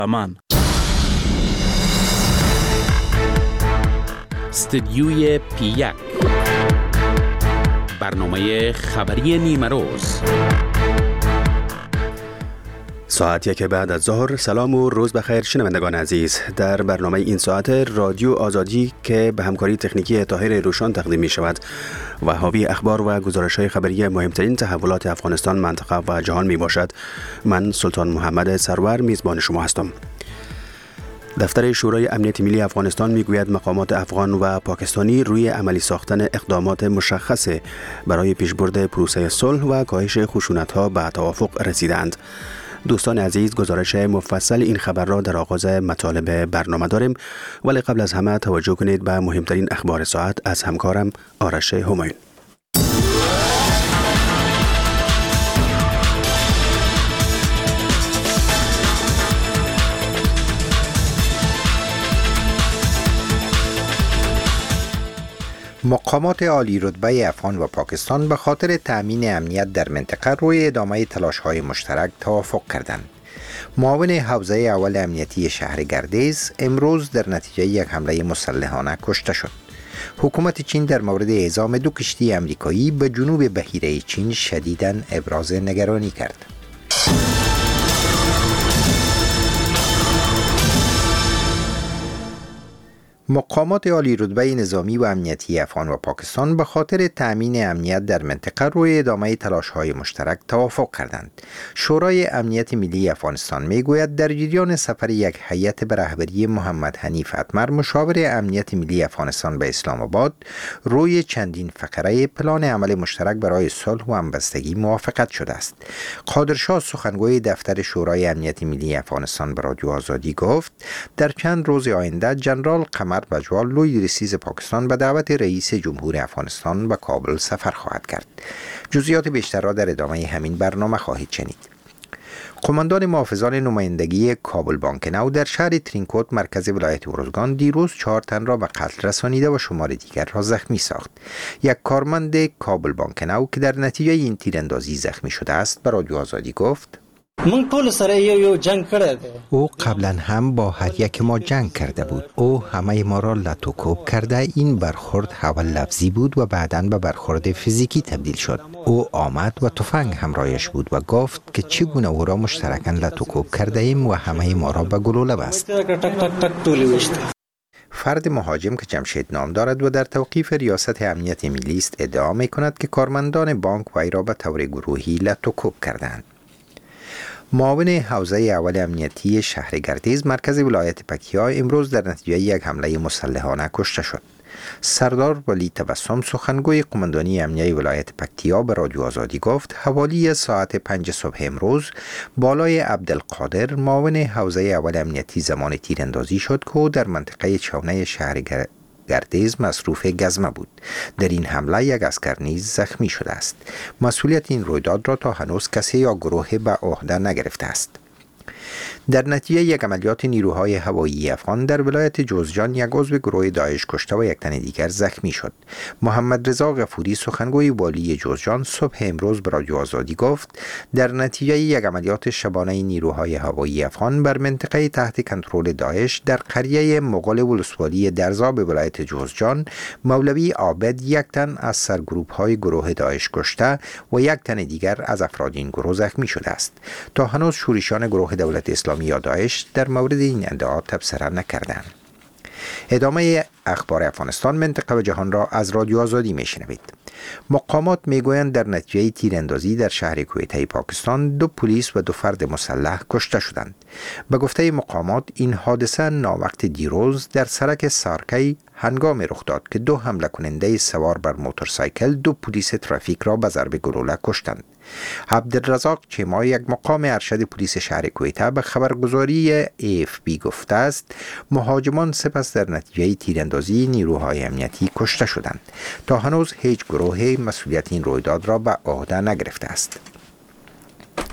امان. استدیوی پی1 برنامه خبری نیمه روز. ساعت 1 بعد از ظهر. سلام و روز بخیر شنوندگان عزیز. در برنامه این ساعت رادیو آزادی که به همکاری تکنیکی طاهر روشان تقدیم می شود و حاوی اخبار و گزارش‌های خبری مهمترین تحولات افغانستان، منطقه و جهان می باشد. من سلطان محمد سرور میزبان شما هستم. دفتر شورای امنیت ملی افغانستان میگوید مقامات افغان و پاکستانی روی عملی ساختن اقدامات مشخص برای پیشبرد پروسه صلح و کاهش خشونت‌ها به توافق رسیدند. دوستان عزیز، گزارش مفصل این خبر را در آغاز مطالب برنامه داریم، ولی قبل از همه توجه کنید به مهمترین اخبار ساعت از همکارم آرش همایون. مقامات عالی رتبه افغان و پاکستان به خاطر تأمین امنیت در منطقه روی ادامه تلاش‌های مشترک توافق کردند. معاون حوزه اول امنیتی شهر گردیز امروز در نتیجه یک حمله مسلحانه کشته شد. حکومت چین در مورد اعزام 2 کشتی امریکایی به جنوب بحیره چین شدیداً ابراز نگرانی کرد. مقامات عالی رتبه نظامی و امنیتی افغان و پاکستان به خاطر تأمین امنیت در منطقه روی ادامه تلاش‌های مشترک توافق کردند. شورای امنیت ملی افغانستان میگوید در جریان سفر یک هیئت به رهبری محمد حنیف اتمر، مشاور امنیت ملی افغانستان به اسلام آباد، روی چندین فقره پلان عمل مشترک برای صلح و همبستگی موافقت شده است. قادرشاه، سخنگوی دفتر شورای امنیت ملی افغانستان، به رادیو آزادی گفت در چند روز آینده جنرال قمر بجوال، لوی رئیس پاکستان، به دعوت رئیس جمهور افغانستان به کابل سفر خواهد کرد. جزئیات بیشتر را در ادامه همین برنامه خواهید شنید. قماندان محافظان نمایندگی کابل بانک نو در شهر ترینکوت، مرکز ولایت ارزگان، دیروز 4 تن را به قتل رسانیده و شمار دیگر را زخمی ساخت. یک کارمند کابل بانک نو که در نتیجه این تیراندازی زخمی شده است، به رادیو آزادی گفت: من ټول سره یو جنگ کړی دی. او قبلا هم با هر یک ما جنگ کرده بود. او همه ما را لطوکوب کرده. این برخورد اول لفظی بود و بعداً به برخورد فیزیکی تبدیل شد. او آمد و تفنگ همراهش بود و گفت که چگونه او را مشترکاً لطوکوب کرده ایم و همه ما را به گلوله بست. فرد مهاجم که جمشید نام دارد و در توقیف ریاست امنیت ملی است، ادعا می‌کند که کارمندان بانک وی را به طور گروهی لطوکوب کردند. معاون حوزه اول امنیتی شهر گردیز، مرکز ولایت پکتیا، امروز در نتیجه یک حمله مسلحانه کشته شد. سردار ولی تبسم، سخنگوی قماندانی امنیتی ولایت پکتیا، به رادیو آزادی گفت حوالی ساعت 5 صبح امروز بالای عبدالقادر، معاون حوزه اول امنیتی، زمان تیراندازی شد که او در منطقه چونه شهر گردیز مصروف گزمه بود. در این حمله یک عسکر نیز زخمی شده است. مسئولیت این رویداد را تا هنوز کسی یا گروه به عهده نگرفته است. در نتیجه یک عملیات نیروهای هوایی افغان در ولایت جوزجان، یک عضو گروه داعش کشته و یک تن دیگر زخمی شد. محمد رضا غفوری، سخنگوی والی جوزجان، صبح امروز به رادیو آزادی گفت در نتیجه یک عملیات شبانه نیروهای هوایی افغان بر منطقه تحت کنترل داعش در قریه مغول ولسوالی درزا به ولایت جوزجان، مولوی عابد، یک تن از سرگروه‌های گروه داعش کشته و یک تن دیگر از افراد این گروه زخمی شده است. تا هنوز شورشیان گروه دولت اسلامی یا داعش در مورد این ادعا تبصره نکردند. ادامه اخبار افغانستان، منطقه و جهان را از رادیو آزادی میشنوید. مقامات میگویند در نتیجه تیراندازی در شهر کویته پاکستان 2 پلیس و 2 فرد مسلح کشته شدند. به گفته مقامات این حادثه ناوقت دیروز در سرک سارکی هنگام رخ داد که 2 حمله کننده سوار بر موتورسایکل 2 پلیس ترافیک را به ضرب گلوله کشتند. عبدالرزاق چما، یک مقام ارشد پلیس شهر کویته، به خبرگزاری AFP گفته است مهاجمان سپس در نتیجه تیراندازی نیروهای امنیتی کشته شدند. تا هنوز هیچ گروه مسئولیت این رویداد را به عهده نگرفته است.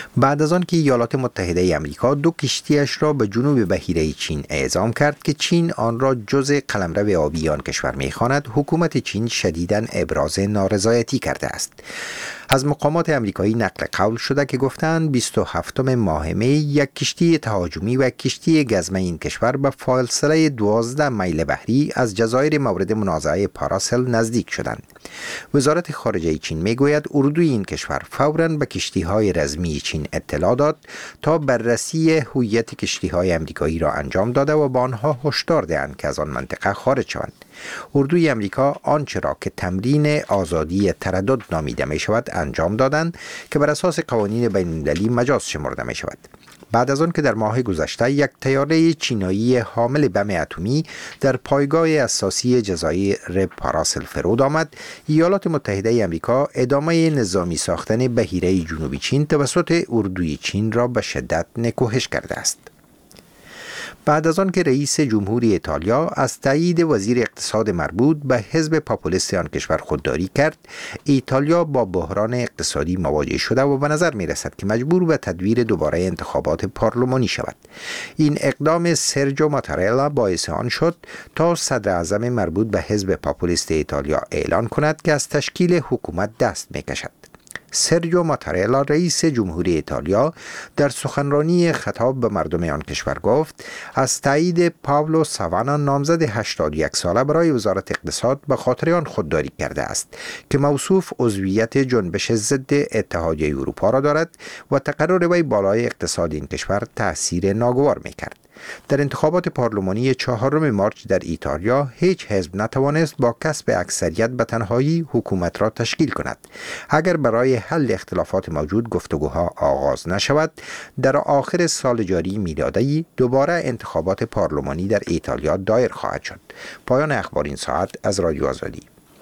بعد از آن که ایالات متحده آمریکا 2 کشتیش را به جنوب بحیره چین اعزام کرد که چین آن را جزء قلمرو آبی آن کشور می‌خواند، حکومت چین شدیداً ابراز نارضایتی کرده است. از مقامات آمریکایی نقل قول شده که گفتند 27 ماه می یک کشتی تهاجمی و کشتی گزمه این کشور به فاصله 12 میل بحری از جزایر مورد منازعه پاراسل نزدیک شدند. وزارت خارجه چین میگوید اردوی این کشور فوراً به کشتی‌های رزمی چین اطلاع داد تا بررسی هویت کشتی‌های آمریکایی را انجام داده و به آنها هشدار دهند که از آن منطقه خارج شوند. اردوی آمریکا آنچه را که تمرین آزادی تردد نامیده می شود انجام دادند که بر اساس قوانین بین‌المللی مجاز شمرده می شود. بعد از آن که در ماه گذشته یک طیاره چینایی حامل بم اتمی در پایگاه اساسی جزایر پاراسل فرود آمد، ایالات متحده آمریکا ادامه نظامی ساختن بحیره جنوبی چین توسط اردوی چین را به شدت نکوهش کرده است. بعد از آن که رئیس جمهوری ایتالیا از تایید وزیر اقتصاد مربوط به حزب پاپولیست آن کشور خودداری کرد، ایتالیا با بحران اقتصادی مواجه شده و به نظر می رسد که مجبور به تدویر دوباره انتخابات پارلمانی شود. این اقدام سرجیو ماتارلا باعث آن شد تا صدر اعظم مربوط به حزب پاپولیست ایتالیا اعلان کند که از تشکیل حکومت دست می کشد. سرجیو ماتارلا رئیس جمهوری ایتالیا در سخنرانی خطاب به مردم آن کشور گفت از تایید پاولو ساوانا نامزد 81 ساله برای وزارت اقتصاد به خاطر آن خودداری کرده است که موصوف عضویت جنبش ضد اتحادیه اروپا را دارد و تقرر وی بالای اقتصاد این کشور تأثیر ناگوار می‌کرد. در انتخابات پارلمانی 4 مارچ در ایتالیا هیچ حزب نتوانست با کسب اکثریت به تنهایی حکومت را تشکیل کند. اگر برای حل اختلافات موجود گفتگوها آغاز نشود، در آخر سال جاری میلادی دوباره انتخابات پارلمانی در ایتالیا دایر خواهد شد. پایان اخبار این ساعت از رادیو آزادی.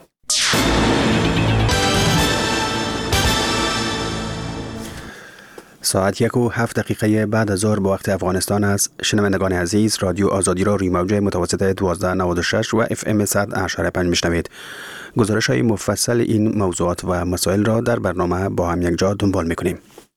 ساعت 1:07 بعد از ظهر به وقت افغانستان است. شنوندگان عزیز، رادیو آزادی را روی موج متوسط 1296 و FM 100.5 میشنوید. گزارش های مفصل این موضوعات و مسائل را در برنامه با هم یک جا دنبال میکنیم.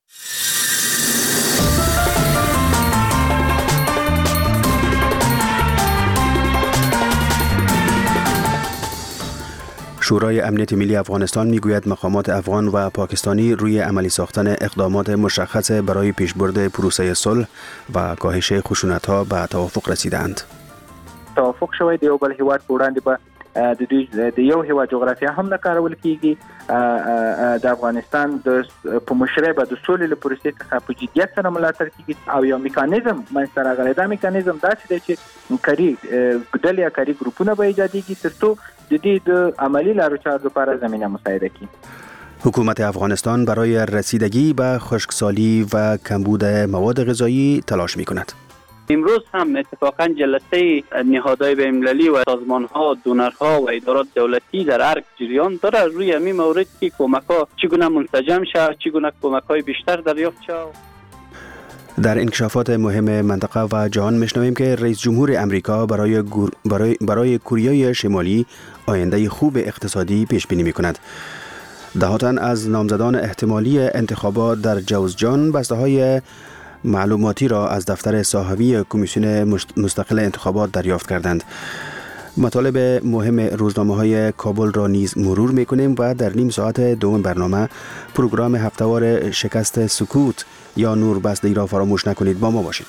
شورای امنیت ملی افغانستان میگوید مقامات افغان و پاکستانی روی عملی ساختن اقدامات مشخص برای پیشبرد پروسه صلح و کاهش خشونت‌ها به توافق رسیدند. توافق شوی د یو بل هیواد په وړاندې به د یو هیواد جغرافیه هم نه کارول کیږي. د افغانستان په مشرۍ به د سولې له پروسې څخه په جدیت سره ملاتړ کیږي او یو میکانیزم منځته راغلی. دا میکانیزم داسې دی چې کاري ډلې یا کاري ګروپونه به ایجادېږي ترڅو د دې د عملی لارو چارو لپاره زمینه مساعده کړي. حکومت افغانستان برای رسیدگی به خشکسالی و کمبود مواد غذایی تلاش می‌کند. امروز هم اتفاقا جلسه نهادهای بین‌المللی و سازمان‌ها، دونرها و ادارات دولتی در هر جریان داره روی همین مورد که کمک‌ها چگونه منسجم شود، چگونه کمک‌های بیشتر دریافت شود. در انکشافات مهم منطقه و جهان میشنویم که رئیس جمهور امریکا برای کوریای شمالی آینده خوب اقتصادی پیش بینی می‌کند. دهاتاً از نامزدان احتمالی انتخابات در جوزجان بسته‌های معلوماتی را از دفتر صحوی کمیسیون مستقل انتخابات دریافت کردند. مطالب مهم روزنامه‌های کابل را نیز مرور می‌کنیم و در نیم ساعت دوم برنامه پروگرام هفته‌وار شکست سکوت یا نور بسته را فراموش نکنید. با ما باشید.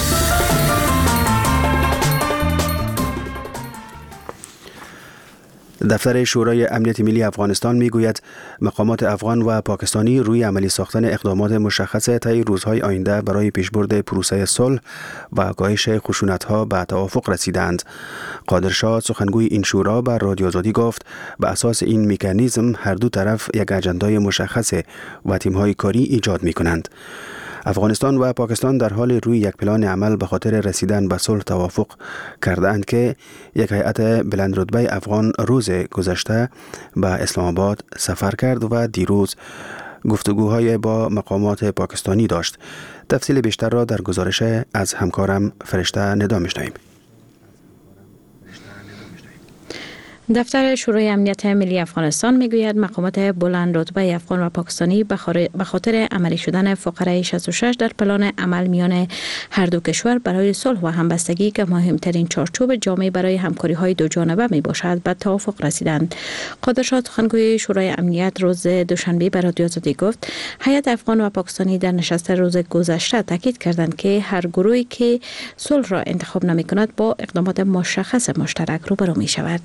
دفتر شورای امنیت ملی افغانستان میگوید مقامات افغان و پاکستانی روی عملی ساختن اقدامات مشخص طی روزهای آینده برای پیشبرد پروسه صلح و کاهش خشونت‌ها به توافق رسیدند. قادرشاه سخنگوی این شورا به رادیو آزادی گفت به اساس این مکانیزم هر دو طرف یک اجندای مشخص و تیم‌های کاری ایجاد می‌کنند. افغانستان و پاکستان در حال روی یک پلان عمل به خاطر رسیدن به صلح توافق کردند که یک هیئت بلند رتبه افغان روز گذشته به اسلام آباد سفر کرد و دیروز گفتگوهای با مقامات پاکستانی داشت. تفصیل بیشتر را در گزارش از همکارم فرشته ندا میشنویم. دفتر شورای امنیت ملی افغانستان میگوید مقامات بلند رتبه افغان و پاکستانی به خاطر عملی شدن فقره 66 در پلان عمل میان هر دو کشور برای صلح و همبستگی که مهمترین چارچوب جامع برای همکاری های دو جانبه می باشد به توافق رسیدند. قادرشاه سخنگوی شورای امنیت روز دوشنبه به رادیو آزادی گفت هیئت افغان و پاکستانی در نشست روز گذشته تاکید کردند که هر گروهی که صلح را انتخاب نمی کند با اقدامات مشخص مشترک روبرو می شود.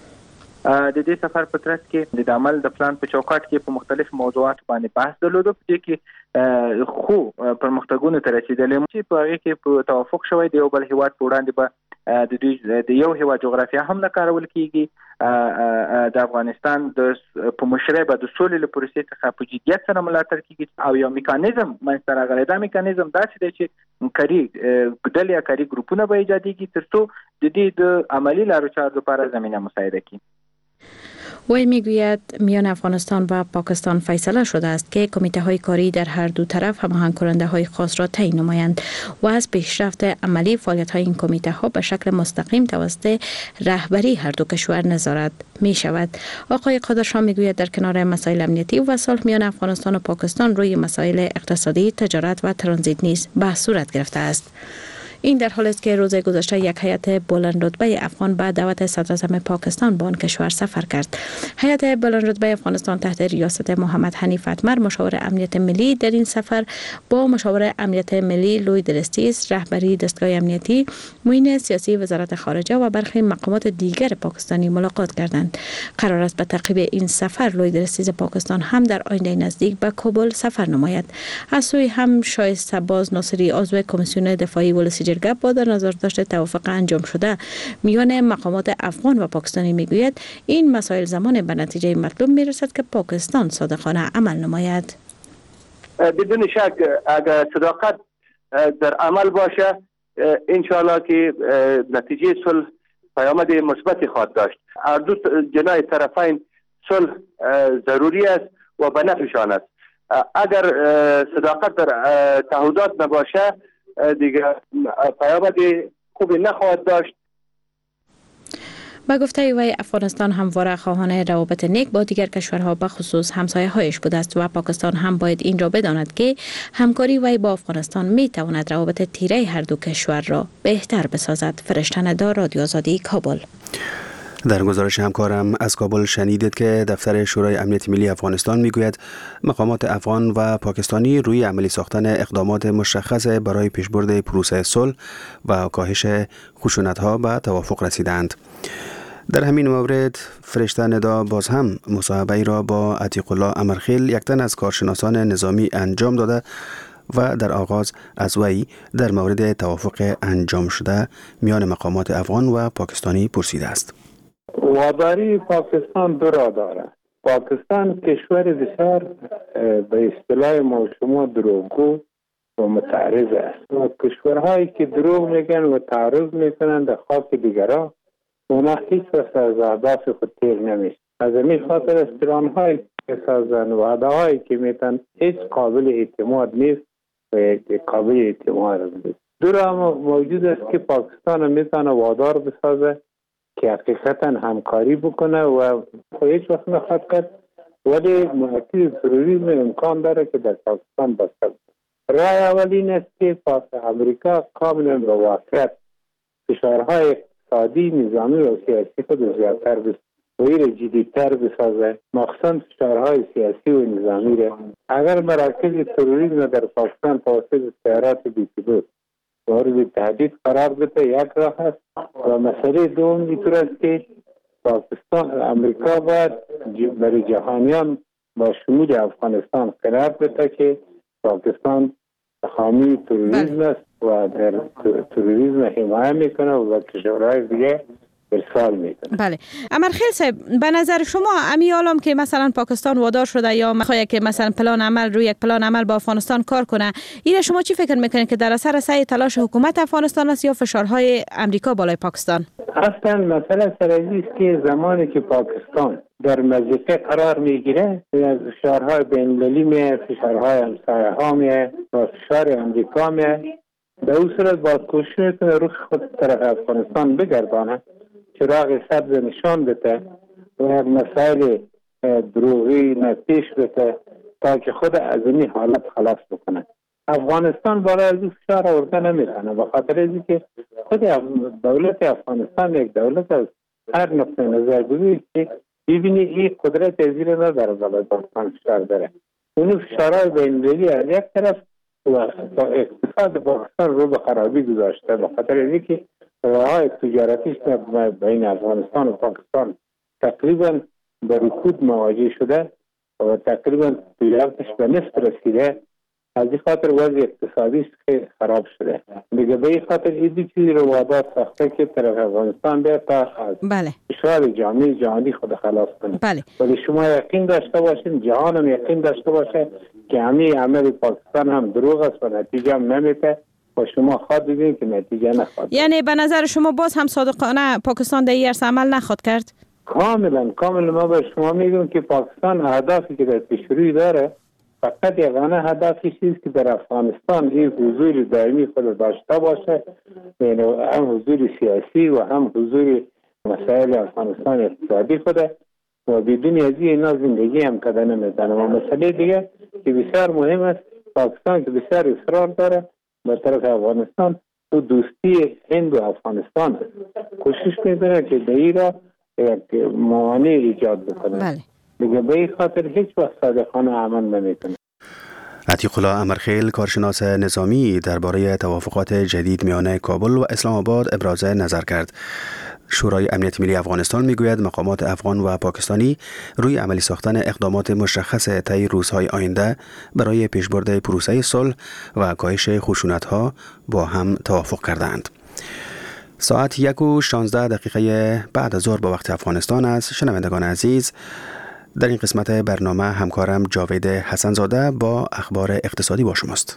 د دې سفر په ترڅ کې د عمل د پلان په چوکاټ کې په مختلف موضوعات باندې بحث درلود په کې خو پرمختګونه تر رسیدلې چې په هغه کې په توافق شوی دی او بل هیواد په وړاندې به د دوی د یو هیواد جغرافیه هم نه کارول کیږي د افغانستان د په مشرۍ به د سولې پروسې څخه په جدیت سره ملاتړ کیږي او یو میکانیزم منځته راغلی دا میکانیزم داسې دی چې کاري ډلې یا کاري ګروپونه به ایجادېږي ترڅو د دې د عملی لارو چارو لپاره زمینه مساعده کړي. وی میگوید میان افغانستان و پاکستان فیصله شده است که کمیته های کاری در هر دو طرف هماهنگ کننده های خاص را تعیین نمایند و از پیشرفت عملی فعالیت های این کمیته ها به شکل مستقیم توسط رهبری هر دو کشور نظارت می شود. آقای قادرشاه میگوید در کنار مسائل امنیتی و صلح میان افغانستان و پاکستان روی مسائل اقتصادی، تجارت و ترانزیت نیز بحث صورت گرفته است. این در حالی است که روز گذشته یک هیئت بلند رتبه افغان به دعوت صدراعظم پاکستان به آن کشور سفر کرد. هیئت بلند رتبه افغانستان تحت ریاست محمد حنیف اتمر مشاور امنیت ملی در این سفر با مشاور امنیت ملی لوید رستیس، رهبری دستگاه امنیتی، معین سیاسی وزارت خارجه و برخی مقامات دیگر پاکستانی ملاقات کردند. قرار است به تعقیب این سفر لوید رستیس پاکستان هم در آینده نزدیک به کابل سفر نماید. از سوی هم شایسته باز ناصری عضو کمیسیون دفاعی ولسی با در نظر داشته توافق انجام شده میان مقامات افغان و پاکستانی میگوید این مسائل زمان به نتیجه مطلوب میرسد که پاکستان صادقانه عمل نماید. بدون شک اگر صداقت در عمل باشه انشاءالله که نتیجه صلح پیامد مثبتی خواهد داشت. هر دو جناح طرفین صلح ضروری است و به نفعشان است. اگر صداقت در تعهدات نباشه دیگه پیامد خوبی نخواهد داشت. با گفته وی افغانستان همواره خواهان روابط نیک با دیگر کشورها به خصوص همسایه‌هایش بوده است و پاکستان هم باید این را بداند که همکاری وی با افغانستان می تواند روابط تیره هر دو کشور را بهتر بسازد. فرشته ندا، رادیو آزادی، کابل. در گزارش همکارم از کابل شنیدید که دفتر شورای امنیت ملی افغانستان میگوید مقامات افغان و پاکستانی روی عملی ساختن اقدامات مشخص برای پیشبرد پروسه صلح و کاهش خشونت‌ها به توافق رسیدند. در همین مورد فرشته ندا باز هم مصاحبه‌ای را با عتیق الله امرخیل، یک تن از کارشناسان نظامی، انجام داده و در آغاز از وی در مورد توافق انجام شده میان مقامات افغان و پاکستانی پرسیده است. واداری پاکستان دو را دارد. پاکستان کشور بسیار به اصطلاح ما شما دروغگو و متعرض است و کشورهایی که دروغ میگن و تعرض میکنن در خاک دیگران اونا هیچ وقت از اهداف خود تیر نمیشه. از این خاطر است پلان‌هایی که سازن و وعده‌هایی که میتن هیچ قابل اعتماد نیست و قابل اعتماد نیست. دو را موجود است که پاکستان میتونه وادار بسازه که حقیقتا همکاری بکنه و هیچ وقت نخواهد کرد، ولی محیطی تروریسم امکان داره که در پاکستان بسته. رای اولین است که امریکا کاملا به واقعیت فشارهای اقتصادی، نظامی و سیاسی خود زیادتر و این جدیدتر بسازه، مخصوصا فشارهای سیاسی و نظامی را. اگر مراکز تروریسم در پاکستان توسط سیارات بی‌ثبات مورد تهدید قرار بده یک راه است و مسئله دوم اینطور است که پاکستان امریکا باید برای جهانیان با شمول افغانستان قرار بده که پاکستان حامی تروریسم است و در تروریسم حمایت میکنه و کشورهای دیگه ارسال میکنه. بله. امرخیل صاحب، به نظر شما امی عالم که مثلا پاکستان وادار شده یا میخواد که مثلا پلان عمل روی یک پلان عمل با افغانستان کار کنه، این شما چی فکر میکنید که در اثر سعی تلاش حکومت افغانستان است یا فشارهای امریکا بالای پاکستان؟ اصلا مسئله سرازی است که زمانی که پاکستان در مضیقه قرار میگیره از فشارهای بین‌المللی میه، فشارهای همسایه‌ها میه و فشار امریکا میه، به اون صورت باید کوشش میکنه روح خود طرف افغانستان بگردانه چراغ سبز نشان بده و یک مسائل دروغی پیش بده تا که خود از این حالت خلاص بکنه. افغانستان بالای از فشار آورده نمیتونه، به خاطر اینکه خود دولت افغانستان یک دولت از هر نقطه نظر بگوید که ببینی این قدرت زیر نداره بالای پاکستان فشار داره. اون فشارهای بین‌المللی از یک طرف و اقتصاد پاکستان رو به خرابی گذاشته، به خاطر اینکه راههای تجارتیش بین افغانستان و پاکستان تقریبا به رکود مواجه شده و تقریبا تجارتش به نصف رسیده. از این خاطر وضع اقتصادیش خیلی خراب شده. دیگه به این خاطر این چیزی رو وعدات ساخته که طرف افغانستان بیاد تا از فشار جهانی خود خلاص کنه. ولی شما یقین داشته باشین، جهان هم یقین داشته باشه که همین عمل پاکستان هم دروغ است و نتیجه هم نمیده و شما خواهد دیدین که نتیجه نخواهد. یعنی به نظر شما باز هم صادقانه پاکستان در این عرصه عمل نخواهد کرد؟ کاملا ما به شما میگم که پاکستان اهدافی که در پیش روی داره فقط یگانه هدفش است که در افغانستان این حضور دائمی خود داشته باشه، یعنی هم حضور سیاسی و هم حضور مسائل افغانستان اقتصادی خود و بدون از اینا زندگی هم کده نمیزنه. و مسئله دیگه که بسیار مهم است، پاکستان که بسیار اصرار داره به طرف افغانستان و دوستی هند و افغانستان کوشش میکنه که به این را یک موانع ایجاد بکنه. دیگه به این خاطر هیچ وقت صادقانه عمل نمیکنه. عتیق الله امرخیل، کارشناس نظامی، درباره توافقات جدید میان کابل و اسلام آباد ابراز نظر کرد. شورای امنیت ملی افغانستان میگوید مقامات افغان و پاکستانی روی عملی ساختن اقدامات مشخص طی روزهای آینده برای پیشبرد پروسه صلح و کاهش خشونت‌ها با هم توافق کردند. ساعت 1:16 بعد از ظهر به وقت افغانستان است. شنوندگان عزیز، در این قسمت برنامه همکارم جاوید حسنزاده با اخبار اقتصادی با شماست.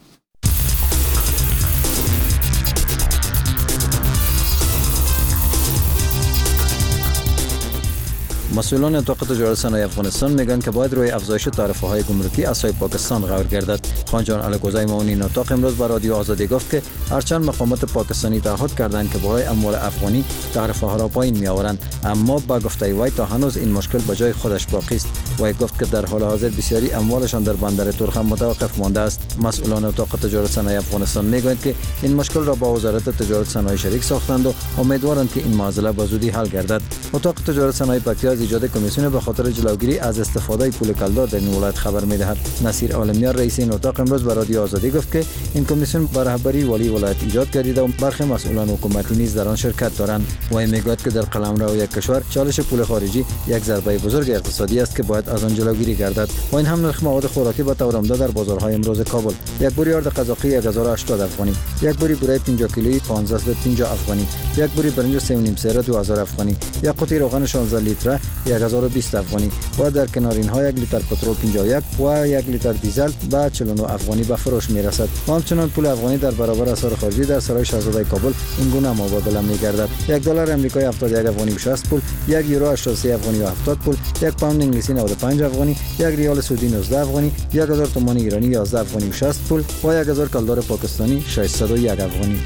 مسئولان اتاق تجارت صنایع افغانستان میگن که باید روی افزایش تعرفه‌های گمرکی اسای پاکستان غور گردد. خانجان الگوزای معاون اتاق امروز به رادیو آزادی گفت که هرچند مقامات پاکستانی تعهد کردند که برای اموال افغانی تعرفه‌ها را پایین میآورند، اما با گفته وی تا هنوز این مشکل به جای خودش باقی است. وی گفت که در حال حاضر بسیاری اموالشان در بندر ترخم متوقف مانده است. مسئولان اتاق تجارت صنایع افغانستان میگویند که این مشکل را با وزارت تجارت صنایع شریک ساختند و امیدوارند که این معضله به زودی حل گردد. اتاق تجارت صنایع پکتیا از ایجاد کمیسیون به خاطر جلوگیری از استفاده پول کلدار در این ولایت خبر می‌دهد. نصیر عالمیان رئیس این اتاق امروز به رادیو آزادی گفت که این کمیسیون به رهبری والی ولایت ایجاد گردیده و برخی مسئولان حکومتی نیز در آن شرکت دارند. و میگوید که در قلمرو یک کشور چالش پول خارجی یک ضربه بزرگ اقتصادی است که باید از آن جلوگیری گردد. و این هم نرخ مواد خوراکی به طور عمده در بازارهای امروز کابل: یک بوری آرد قزاقی 1080 افغانی، یک بوری بوره 50 کیلویی 1550 افغانی، یک بوری برنج 3.5 سره 2000 افغانی، یک قوطی روغن 16 لیتره 1020 افغانی و در کنار اینها 1 لیتر پترول 51 و 1 لیتر دیزل به 49 افغانی به فروش میرسد. و همچنان پول افغانی در برابر اسعار خارجی در سرای شاهزاده کابل این گونه مبادله میگردد: $1 آمریکایی 71 افغانی و 60 پول، 1 یورو 83 افغانی و 70 پول، 1 پوند انگلیسی 95 افغانی، 1 ریال سعودی 19 افغانی، 1000 تومان ایرانی 11 افغانی و 60 پول و 1000 کلدار پاکستانی 601 افغانی.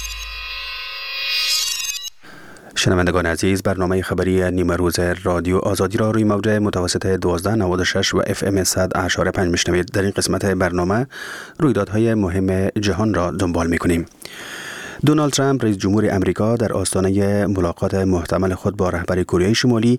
شنوندگان عزیز، برنامه خبری نیمه روز رادیو آزادی را روی موج متوسط 1296 و FM 100.5 میشنوید. در این قسمت برنامه رویدادهای مهم جهان را دنبال میکنیم. دونالد ترامپ رئیس جمهور امریکا در آستانه ملاقات محتمل خود با رهبر کره شمالی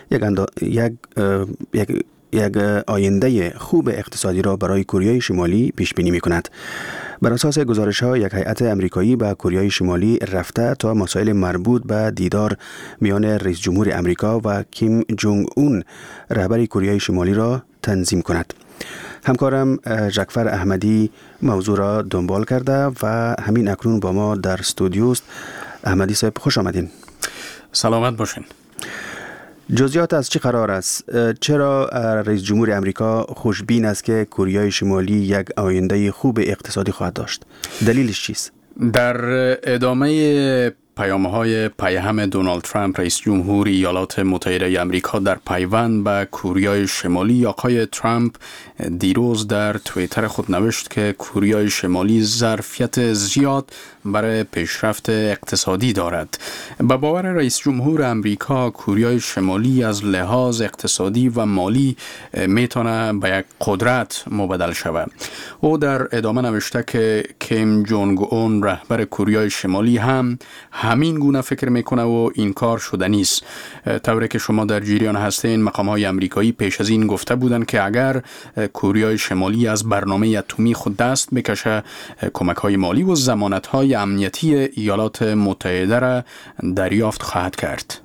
یک آینده خوب اقتصادی را برای کره شمالی پیش بینی می‌کند. بر اساس گزارش‌ها، یک هیئت امریکایی به کره شمالی رفته تا مسائل مربوط به دیدار میان رئیس جمهور امریکا و کیم جونگ اون رهبر کره شمالی را تنظیم کند. همکارم جعفر احمدی موضوع را دنبال کرده و همین اکنون با ما در استودیو است. احمدی صاحب، خوش آمدین. سلامت باشین. جزئیات از چه قرار است؟ چرا رئیس جمهور امریکا خوشبین است که کره شمالی یک آینده خوب اقتصادی خواهد داشت؟ دلیلش چیست؟ در ادامه پیام‌های پیهم دونالد ترامپ رئیس جمهور ایالات متحده آمریکا در پیوند به کوریای شمالی، آقای ترامپ دیروز در توییتر خود نوشت که کوریای شمالی ظرفیت زیاد برای پیشرفت اقتصادی دارد. به باور رئیس جمهور آمریکا، کوریای شمالی از لحاظ اقتصادی و مالی میتونه به یک قدرت مبدل شود. او در ادامه نوشته که کیم جونگ اون رهبر کوریای شمالی هم همین گونه فکر میکنه و این کار شدنی است. طوری که شما در جریان هستین، مقام‌های آمریکایی پیش از این گفته بودند که اگر کوریای شمالی از برنامه اتمی خود دست بکشه، کمک‌های مالی و ضمانت‌های امنیتی ایالات متحده را دریافت خواهد کرد.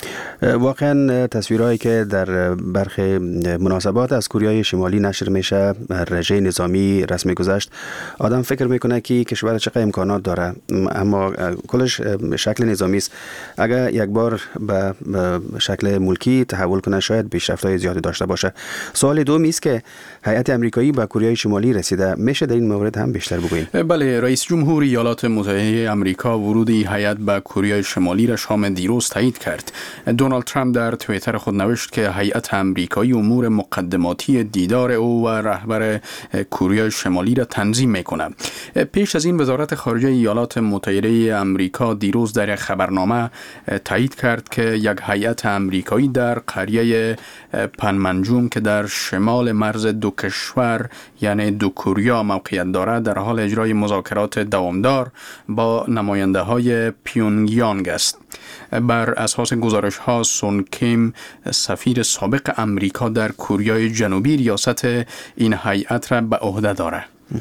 واقعا تصویرهایی که در برخی مناسبات از کوریای شمالی نشر میشه، رژه نظامی رسمی گذشت، آدم فکر میکنه که کشور چقدر امکانات داره، اما کلش شکل نظامی است. اگر یک بار به شکل ملکی تحول کنه، شاید پیشرفت‌های زیادی داشته باشه. سوال دومی است که هیئت آمریکایی به کوریای شمالی رسیده، میشه در این مورد هم بیشتر بگویید؟ بله، رئیس جمهور ایالات متحده آمریکا ورود هیئت به کوریای شمالی را شام دیروز تایید کرد. دونالد ترامپ در توییتر خود نوشت که هیئت آمریکایی امور مقدماتی دیدار او و رهبر کوریای شمالی را تنظیم میکنه. پیش از این وزارت خارجه ایالات متحده آمریکا دیروز در یک خبرنامه تایید کرد که یک هیئت آمریکایی در قریه پنمنجوم که در شمال مرز دو کشور یعنی دو کوریا موقعیت دارد، در حال اجرای مذاکرات دوامدار با نماینده های پیونگیانگ است. بر اساس گزارش ها، سون کیم، سفیر سابق امریکا در کوریای جنوبی، ریاست این هیئت را به عهده دارد.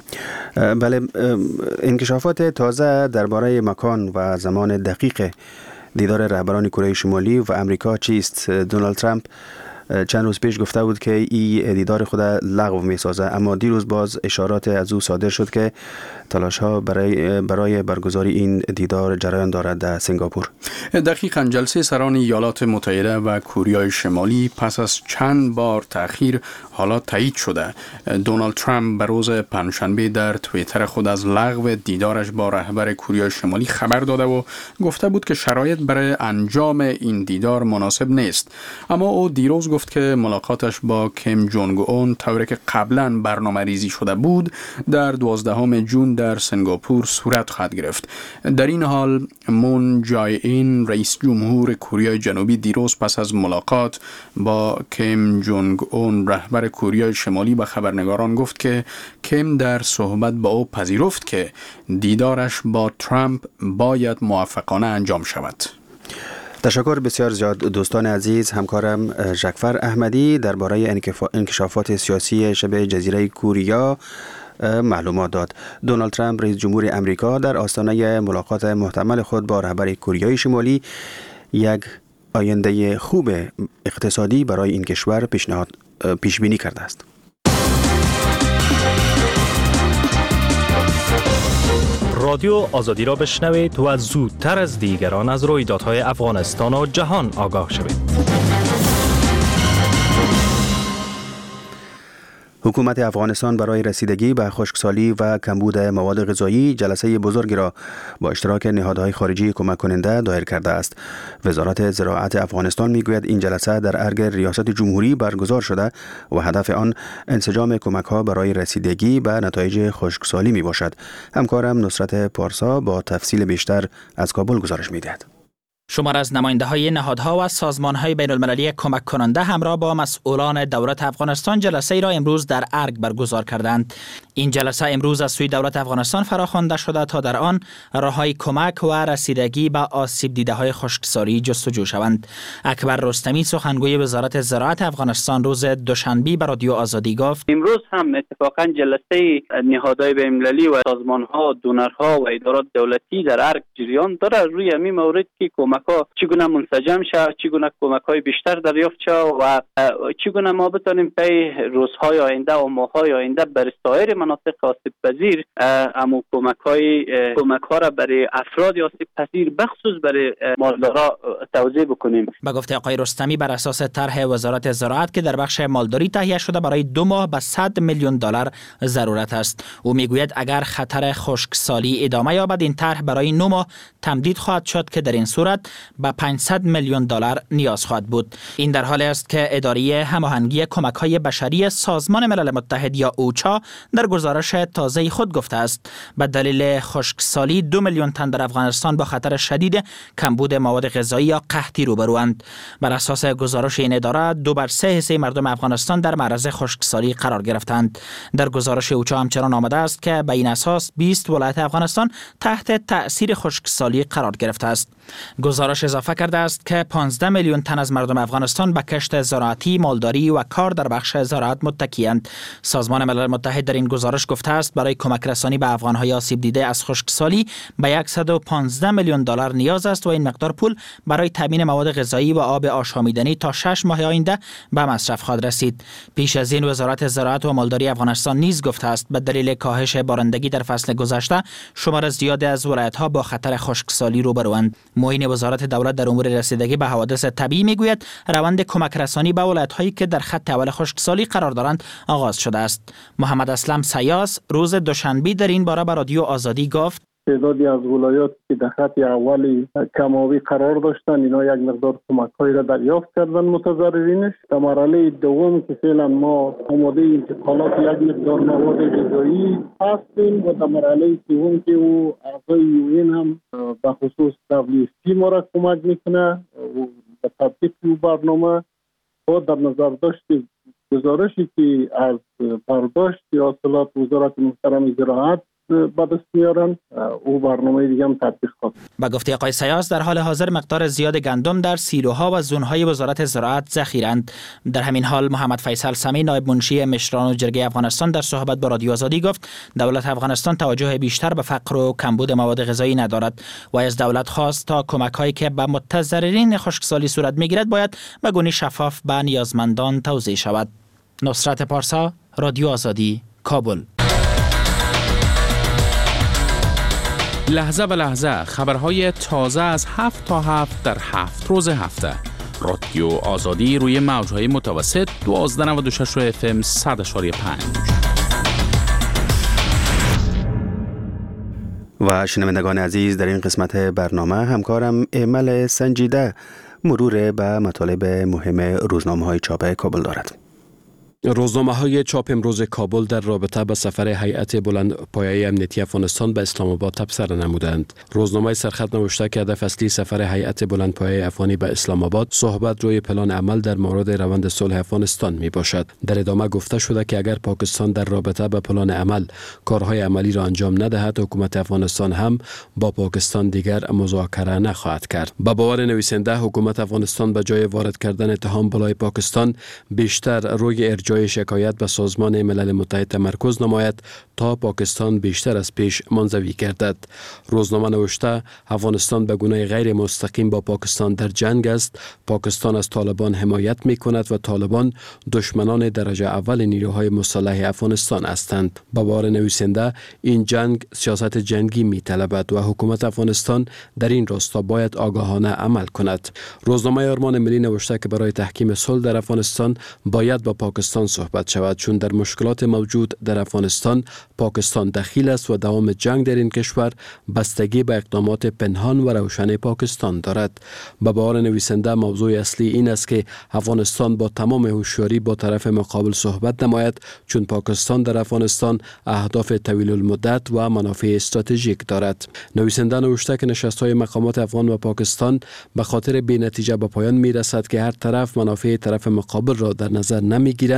بله، انکشافات تازه درباره مکان و زمان دقیق دیدار رهبران کره شمالی و امریکا چیست؟ دونالد ترامپ چند روز پیش گفته بود که این دیدار خود لغو می سازه، اما دیروز باز اشارات از او صادر شد که تلاش ها برای برگزاری این دیدار جریان دارد در سنگاپور. دقیقاً جلسه سران ایالات متحده و کوریای شمالی پس از چند بار تأخیر حالا تایید شده. دونالد ترامپ به روز پنجشنبه در توییتر خود از لغو دیدارش با رهبر کوریای شمالی خبر داده و گفته بود که شرایط برای انجام این دیدار مناسب نیست. اما او دیروز گفت که ملاقاتش با کیم جونگ اون، طوری که قبلا برنامه ریزی شده بود، در 12 جون در سنگاپور صورت خواهد گرفت. در این حال مون جای این، رئیس جمهور کره جنوبی، دیروز پس از ملاقات با کیم جونگ اون رهبر کره شمالی به خبرنگاران گفت که کیم در صحبت با او پذیرفت که دیدارش با ترامپ باید موفقانه انجام شود. تشکر بسیار زیاد دوستان عزیز. همکارم ژکفر احمدی درباره انکشافات سیاسی شبه جزیره کوریا معلومات داد. دونالد ترامپ رئیس جمهور امریکا در آستانه ملاقات محتمل خود با رهبر کره شمالی یک آینده خوب اقتصادی برای این کشور پیش بینی کرده است. رادیو آزادی را بشنوید و زودتر از دیگران از رویدادهای افغانستان و جهان آگاه شوید. حکومت افغانستان برای رسیدگی به خشکسالی و کمبود مواد غذایی جلسه بزرگی را با اشتراک نهادهای خارجی کمک کننده دایر کرده است. وزارت زراعت افغانستان میگوید این جلسه در ارگ ریاست جمهوری برگزار شده و هدف آن انسجام کمک‌ها برای رسیدگی به نتایج خشکسالی می باشد. همکارم نصرت پارسا با تفصیل بیشتر از کابل گزارش می‌دهد. شمار از نماینده‌های نهادها و سازمان‌های بین‌المللی کمک کننده همراه با مسئولان دولت افغانستان جلسه‌ای را امروز در ارگ برگزار کردند. این جلسه امروز از سوی دولت افغانستان فراخوانده شده تا در آن راه‌های کمک و رسیدگی به آسیب دیده‌های خشکسالی جستجو شوند. اکبر رستمی، سخنگوی وزارت زراعت افغانستان، روز دوشنبه به رادیو آزادی گفت امروز هم اتفاقاً جلسه نهادهای بین‌المللی و سازمان‌ها، دونرها و ادارات دولتی در ارگ جریان داره روی همین مورد که کمک کمک‌ها چگونه منسجم شود، چگونه کمک‌های بیشتر دریافت شود و چگونه ما بتونیم پی روزهای آینده و ماه‌های آینده بر سایر مناطق آسیب پذیر امو کمک‌ها را برای افراد آسیب پذیر بخصوص برای مالدارا توزیع بکنیم. به گفته آقای رستمی، بر اساس طرح وزارت زراعت که در بخش مالداری تهیه شده، برای 2 ماه به 100 میلیون دلار ضرورت است. او میگوید اگر خطر خشکسالی ادامه یابد، این طرح برای 9 ماه تمدید خواهد شد که در این صورت به 500 میلیون دلار نیاز خواهد بود. این در حالی است که اداره هماهنگی کمک‌های بشری سازمان ملل متحد یا اوچا در گزارش تازه خود گفته است به دلیل خشکسالی 2 میلیون تن در افغانستان با خطر شدید کمبود مواد غذایی یا قحطی روبروند. بر اساس گزارش این اداره 2/3 مردم افغانستان در معرض خشکسالی قرار گرفتند. در گزارش اوچا همچنان آمده است که به این اساس 20 ولایت افغانستان تحت تأثیر خشکسالی قرار گرفته است. گزارش اضافه کرده است که 15 میلیون تن از مردم افغانستان به کشت زراعتی، مالداری و کار در بخش زراعت متکی‌اند. سازمان ملل متحد در این گزارش گفته است برای کمک رسانی به افغان‌های آسیب دیده از خشکسالی به 115 میلیون دلار نیاز است و این مقدار پول برای تامین مواد غذایی و آب آشامیدنی تا 6 ماه آینده به مصرف خواهد رسید. پیش از این وزارت زراعت و مالداری افغانستان نیز گفته است به دلیل کاهش بارندگی در فصل گذشته شمار زیادی از ولایت‌ها با خطر خشکسالی روبروند. معین وزارت دولت در امور رسیدگی به حوادث طبیعی میگوید روند کمک رسانی به ولایت‌هایی که در خط اول خشکسالی قرار دارند آغاز شده است. محمد اسلم سیاس روز دوشنبه در این باره به رادیو آزادی گفت تعدادی از ولایات که در خط اول کم‌آبی قرار داشتن اینا یک مقدار کمک‌هایی را دریافت کردن متضررینش. در مرحله دوم که فعلا ما آماده انتقالات یک مقدار مواد غذایی هستیم و در مرحله سوم که او اعضای یوئن هم به خصوص WFP ما را کمک میکنه و به تطبیق او برنامه با در نظر داشت گزارشی که از برداشت حاصلات وزارت محترم زراعت به دست میارن او برنامه دیگه هم تطبیق خواهد. به گفته آقای سیاس در حال حاضر مقدار زیاد گندم در سیلوها و زونهای وزارت زراعت ذخیره‌اند. در همین حال محمد فیصل سمی نایب منشی مشران و جرگه افغانستان در صحبت با رادیو آزادی گفت دولت افغانستان توجه بیشتر به فقر و کمبود مواد غذایی ندارد و از دولت خواست تا کمک‌هایی که به متضررین خشکسالی صورت میگیرد باید به گونه شفاف به نیازمندان توزیع شود. نصرت پارسا، رادیو آزادی، کابل. لحظه به لحظه خبرهای تازه از 7 تا 7 در 7 روز هفته. رادیو آزادی روی موج‌های متوسط 1296 FM 100.5. و شنوندگان عزیز، در این قسمت برنامه همکارم ایمل سنجیده مرور به مطالب مهم روزنامه‌های چاپ کابل دارد. روزنامه‌های چاپ امروز کابل در رابطه با سفر هیئت بلندپایه امنیتی افغانستان به اسلام آباد تبصره نمودند. روزنامه سرخط نوشته که هدف اصلی سفر هیئت بلندپایه افغانی به اسلام آباد صحبت روی پلان عمل در مورد روند صلح افغانستان می باشد. در ادامه گفته شده که اگر پاکستان در رابطه با پلان عمل کارهای عملی را انجام ندهد، حکومت افغانستان هم با پاکستان دیگر مذاکره نخواهد کرد. با باور نویسنده، حکومت افغانستان به جای وارد کردن اتهام بالای پاکستان بیشتر روی ارجاع شکایت به سازمان ملل متحد تمرکز نماید تا پاکستان بیشتر از پیش منزوی گردد. روزنامه نوشته افغانستان به گونه غیر مستقیم با پاکستان در جنگ است. پاکستان از طالبان حمایت می کند و طالبان دشمنان درجه اول نیروهای مسلح افغانستان هستند. با باور نویسنده این جنگ سیاست جنگی می طلبد و حکومت افغانستان در این راستا باید آگاهانه عمل کند. روزنامه آرمان ملی نوشته که برای تحکیم صلح در افغانستان باید با پاکستان صحبت شود، چون در مشکلات موجود در افغانستان پاکستان دخیل است و دوام جنگ در این کشور بستگی به اقدامات پنهان و روشن پاکستان دارد. به باور نویسنده موضوع اصلی این است که افغانستان با تمام هوشیاری با طرف مقابل صحبت نماید، چون پاکستان در افغانستان اهداف طویل المدت و منافع استراتژیک دارد. نویسنده نوشته که نشست‌های مقامات افغان و پاکستان به خاطر بی‌نتیجه به پایان می‌رسد که هر طرف منافع طرف مقابل را در نظر نمی‌گیرند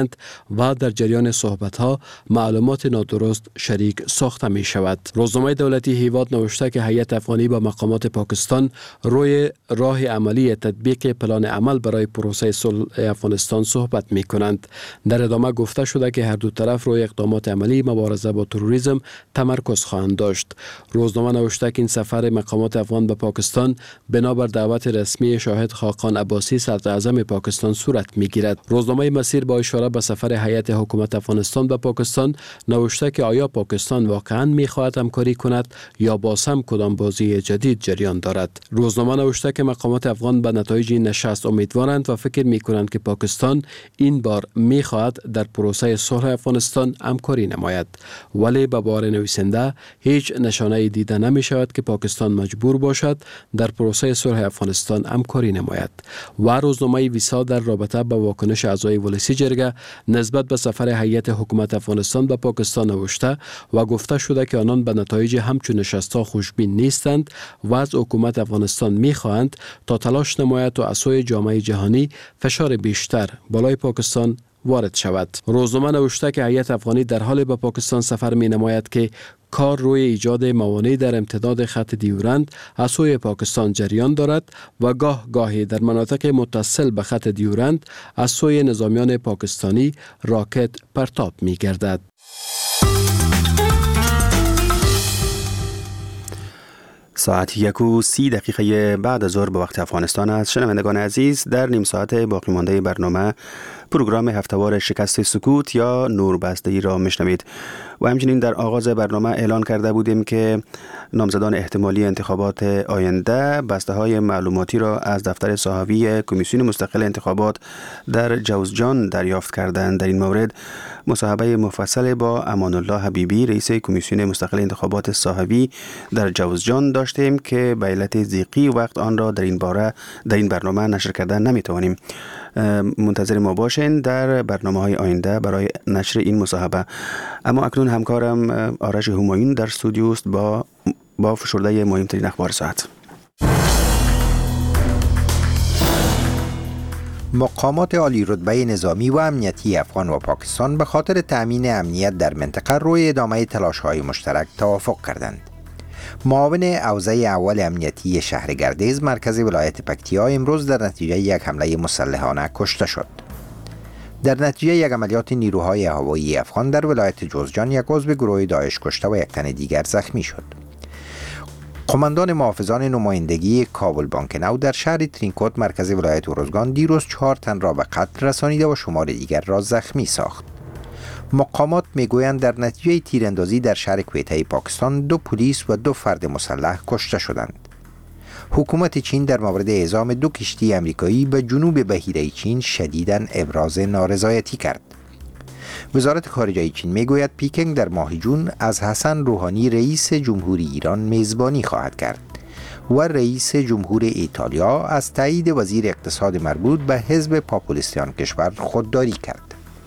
کنند و در جریان صحبت‌ها معلومات نادرست شریک ساخته می شود. روزنامه دولتی هیواد نوشته که هیئت افغانی با مقامات پاکستان روی راه عملی تطبیق پلان عمل برای پروسه صلح افغانستان صحبت می کنند. در ادامه گفته شده که هر دو طرف روی اقدامات عملی مبارزه با تروریسم تمرکز خواهند داشت. روزنامه نوشته که این سفر مقامات افغان به پاکستان بنابر دعوت رسمی شاهد خاقان عباسی صدر اعظم پاکستان صورت می گیرد. روزنامه مسیر با اشاره به سفر هیئت حکومت افغانستان به پاکستان نوشته که آیا پاکستان واقعا می خواهد همکاری کند یا باز هم کدام بازی جدید جریان دارد. روزنامه نوشته که مقامات افغان به نتایج این نشست امیدوارند و فکر می کنند که پاکستان این بار می خواهد در پروسه صلح افغانستان همکاری نماید، ولی به باور نویسنده هیچ نشانه دیده نمی شود که پاکستان مجبور باشد در پروسه صلح افغانستان همکاری نماید. و روزنامه ویسا در رابطه با واکنش اعضای ولسی جرگه نسبت به سفر هیئت حکومت افغانستان به پاکستان نوشته و گفته شده که آنان به نتایج همچون نشست‌ها خوشبین نیستند و از حکومت افغانستان می‌خواهند تا تلاش نماید و از سوی جامعه جهانی فشار بیشتر بالای پاکستان وارد شود. روزنامه نوشته که هیئت افغانی در حال به پاکستان سفر می نماید که کار روی ایجاد موانع در امتداد خط دیورند از سوی پاکستان جریان دارد و گاهی در مناطق متصل به خط دیورند از سوی نظامیان پاکستانی راکت پرتاب می گردد. ساعت 1:30 بعد از ظهر به وقت افغانستان است. شنوندگان عزیز، در نیم ساعت باقی مانده برنامه پروگرام هفتهوار شکست سکوت یا نوربسته‌ای را میشنوید و همچنین در آغاز برنامه اعلان کرده بودیم که نامزدان احتمالی انتخابات آینده بسته‌های معلوماتی را از دفتر صحافی کمیسیون مستقل انتخابات در جوزجان دریافت کردند. در این مورد مصاحبه مفصل با امان الله حبیبی رئیس کمیسیون مستقل انتخابات صحافی در جوزجان داشتیم که به علت ضیقی وقت آن را در این برنامه نشر کردن نمیتوانیم. منتظر ما باشین در برنامه‌های آینده برای نشر این مصاحبه. اما اکنون همکارم آرش همایون در استودیو است با فشرده مهمترین اخبار ساعت. مقامات عالی رتبه نظامی و امنیتی افغان و پاکستان به خاطر تأمین امنیت در منطقه روی ادامه تلاش‌های مشترک توافق کردند. معاون حوزه اول امنیتی شهر گردیز مرکز ولایت پکتیا امروز در نتیجه یک حمله مسلحانه کشته شد. در نتیجه یک عملیات نیروهای هوایی افغان در ولایت جوزجان یک عضو گروه داعش کشته و یک تن دیگر زخمی شد. قماندان محافظان نمایندگی کابل بانک نو در شهر ترینکوت مرکز ولایت ارزگان دیروز 4 تن را به قتل رسانیده و شمار دیگر را زخمی ساخت. مقامات میگویند در نتیجه تیراندازی در شهر کویته پاکستان 2 پلیس و 2 فرد مسلح کشته شدند. حکومت چین در مورد اعزام 2 کشتی امریکایی به جنوب بحیره چین شدیداً ابراز نارضایتی کرد. وزارت خارجه چین میگوید پیکنگ در ماه جون از حسن روحانی رئیس جمهوری ایران میزبانی خواهد کرد و رئیس جمهور ایتالیا از تایید وزیر اقتصاد مربوط به حزب پاپولیستان کشور خودداری کرد.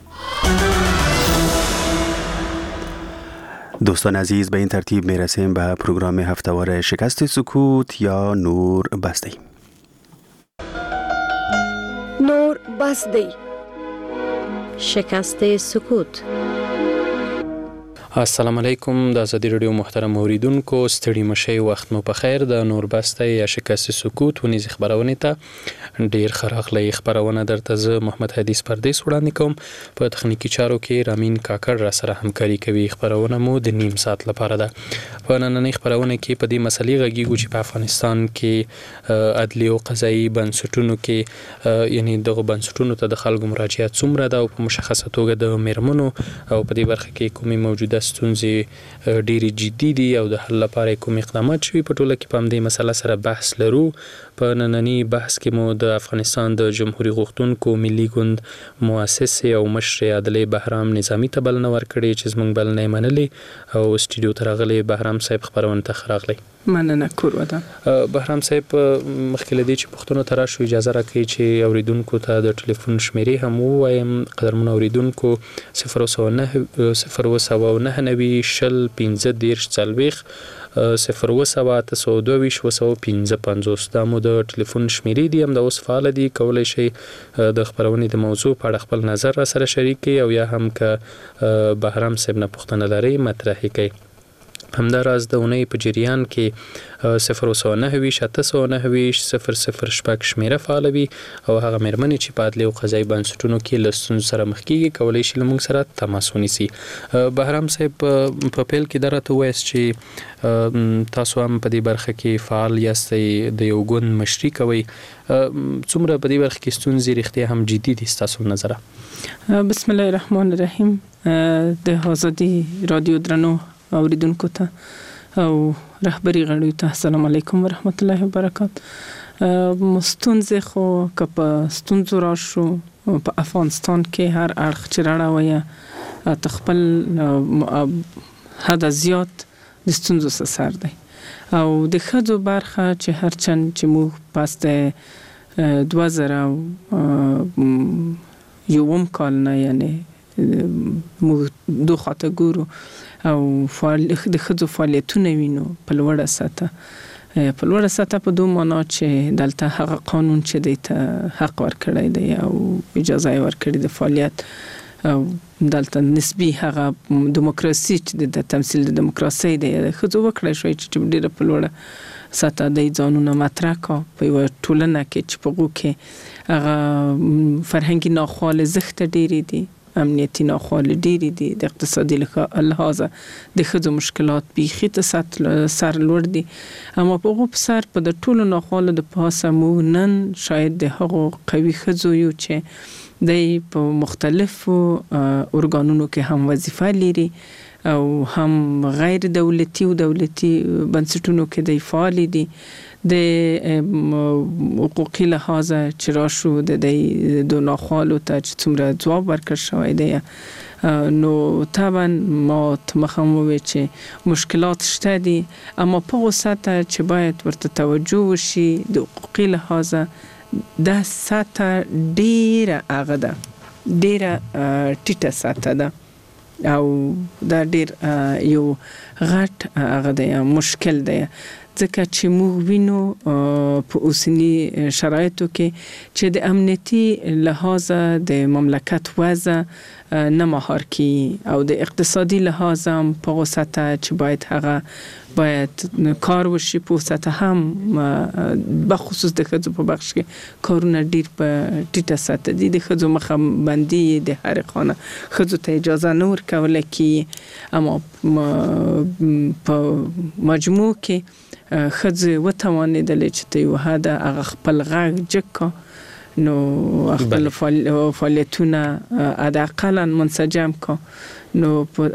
دوستان عزیز، به این ترتیب میرسیم به پروگرام هفتهوار شکست سکوت یا نور بسته. نور بسته، شکست سکوت. السلام علیکم. د آزادی رادیو محترم اوریدونکو، ستړي مشئ، وخت مو په خیر. د نوربسته یا شکست سکوت ونیز خبرونه ته ډیر خراغلی خبرونه درته زه محمد حدیث پردیس وړاندې کوم. په تخنیکی چارو کې رامین کاکړ را سره همکاري کوي. خبرونه مو د نیم ساعت لپاره ده. په نننۍ خبرونه کې په دې مسلې غږیږو چې په افغانستان کې عدلي او قضایي بنسټونو کې یعنی دغه بنسټونو ته د خلکو مراجعت څومره ده او په مشخصه توګه د میرمنو او په دې برخه کې کومې موجوده ستونزې ډېرې جدي دي او د حل لپاره کوم اقدامات شوي. په ټوله کې په همدې مسله سره بحث لرو. په نننۍ بحث کې مو د افغانستان د جمهوریت غوښتونکو ملي ګوند مؤسس او مشر عادل بهرام نظامی ته بلنه ورکړې چې زموږ بلنه یې منلې او سټوډیو ته راغلی. بهرام صاحب خبرونه ته راغلی. مننه کور ودان. بهرام صاحب مخکې له دې چې پوښتنو ته راشو اجازه راکړئ چې اوریدونکو ته د ټلیفون شمیرې هم ووایم. قدرمن اوریدونکو 009 009 90 15 40 02822 دا مو د ټلیفون شمیرې دي، هم د اوس فعال دي. کولای شي د خبرونې د موضوع په اړه خپل نظر را سره شریک کړي او یا هم که بهرام صاحب نه پوښتنه لري مطرح کړي. همداراز د اونۍ په جریان کې 029 شمیره فعال وي او هغه مېرمنې چې په عدلي او قضایي بنسټونو کې له ستونزو سره مخ کېږي کولی شي له موږ سره تماس ونیسي. بهرام صاحب په پیل کې دا راته ووایاست چې تاسو هم په دې برخه کې فعال یاستئ، د یو ګوند مشري کوئ. څومره په دې برخه کې ستونزې رښتیا هم جدي دي ستاسو نظره؟ بسم الله الرحمن الرحیم. د آزادي رادیو درنو اوریدونکو ته او رهبری غړیو ته السلام علیکم ورحمت الله وبرکاته. ستونزې خو که په ستونزو راشو په افغانستان کې هر اړخ چې راړوي خپل حد زیات د ستونزو سر دی او د ښځو برخه چې هرچند چې موږ پس د 2001 کال نه یعنی موږ دو خاطر ګورو او د ښځو فعالیتونه وینو په لوړه سطح په دوه معنا چې دلته هغه قانون چې دیته حق ورکړی دی او اجازه ورکړي د فعالیت او دلته نسبی هغه دیموکراسي چې د تمثيل د دیموکراسي دی ښځو وکړای شوی چې ډیره په لوړه سطح د ځانونه مطرح کا په یو ټولنه کې چې په غو کې هغه فرهنګي ناخواله زښت ډیری دي، امنیتی ناخواله ډیری دي، د اقتصادي لحاظ د ښځو مشکلات بیخي ته سر لوړ دي. اما په غو سر په د ټولو ناخواله د پاسه مو نن شاید د هغو قوي ښځو یو چې د په مختلفو ارګانونو کې هم وظیفه لري او هم غیر دولتي او دولتي بنسټونو کې د فعال دي. د حقوقي لحاظ چې راشو د ناخوالو ته چې څومره ځواب ورکړ شوی دی نو طبعا ما مخاموي چې مشکلات شته دي، اما په وسته چې باید ورته توجه وشي د حقوقي لحاظ د سطح ډیره هغه ده، ډیره ټیټه سطح ده او دا ډیر یو غټ هغه دی مشکل دی ځکه چې موږ وینو په اوسنی شرایطو کې چې د امنیتي لحاظ د مملکت وضع نه مهار کی او د اقتصادي لحاظ هم په وسته چې باید کار وشي په وسته هم بخصوص د ښځو په بخش کې کارونه ډیر په ټیټه سطح دي. د ښځو مخه بندي د هر خانه ښځو ته اجازه نه ورکول کی، اما په مجموع کې ښځې وتوانېدلې چې ته یو حده هغه خپل غږ جګ نو خپل فعالیتونه حداقل منسجم کا نو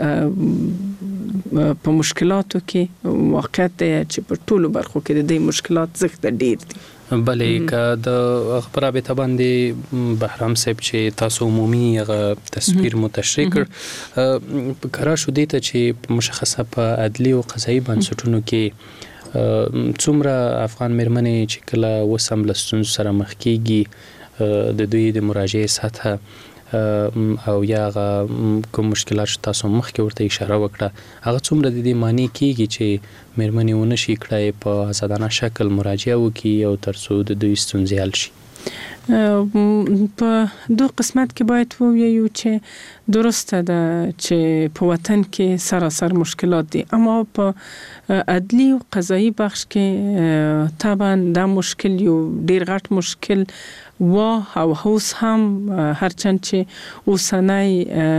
په مشکلاتو کې واقعیت دی چې په ټولو برخو کې د مشکلات زښت ډیر دي. بلې که د خبره به باندې بهرام صاحب چې تاسو عمومي تصویر متشریح کړ کارا شو دي ته چې مشخصه په عدلي او قضایي بنسټونو کې څومره افغان مېرمنې چې کله وسم له ستونزو سره مخ کېږي د دوی د مراجعې سطح او یا کوم مشکلات چې تاسو مخکې ورته اشاره وکړه هغه څومره د دې معنی کېږي چې مېرمنې ونشي کړای په آزادانه شکل مراجعه وکړي او تر څو د دوی ستونزې حل شي؟ په دوه قسمت کې باید ووایو چې درسته ده چې په وطن کې سراسر مشکلات دي، اما په عدلی او قضایي بخش کې طبعا دا مشکل یو ډیر غټ مشکل و او اوس هم هرچند چې اوسنی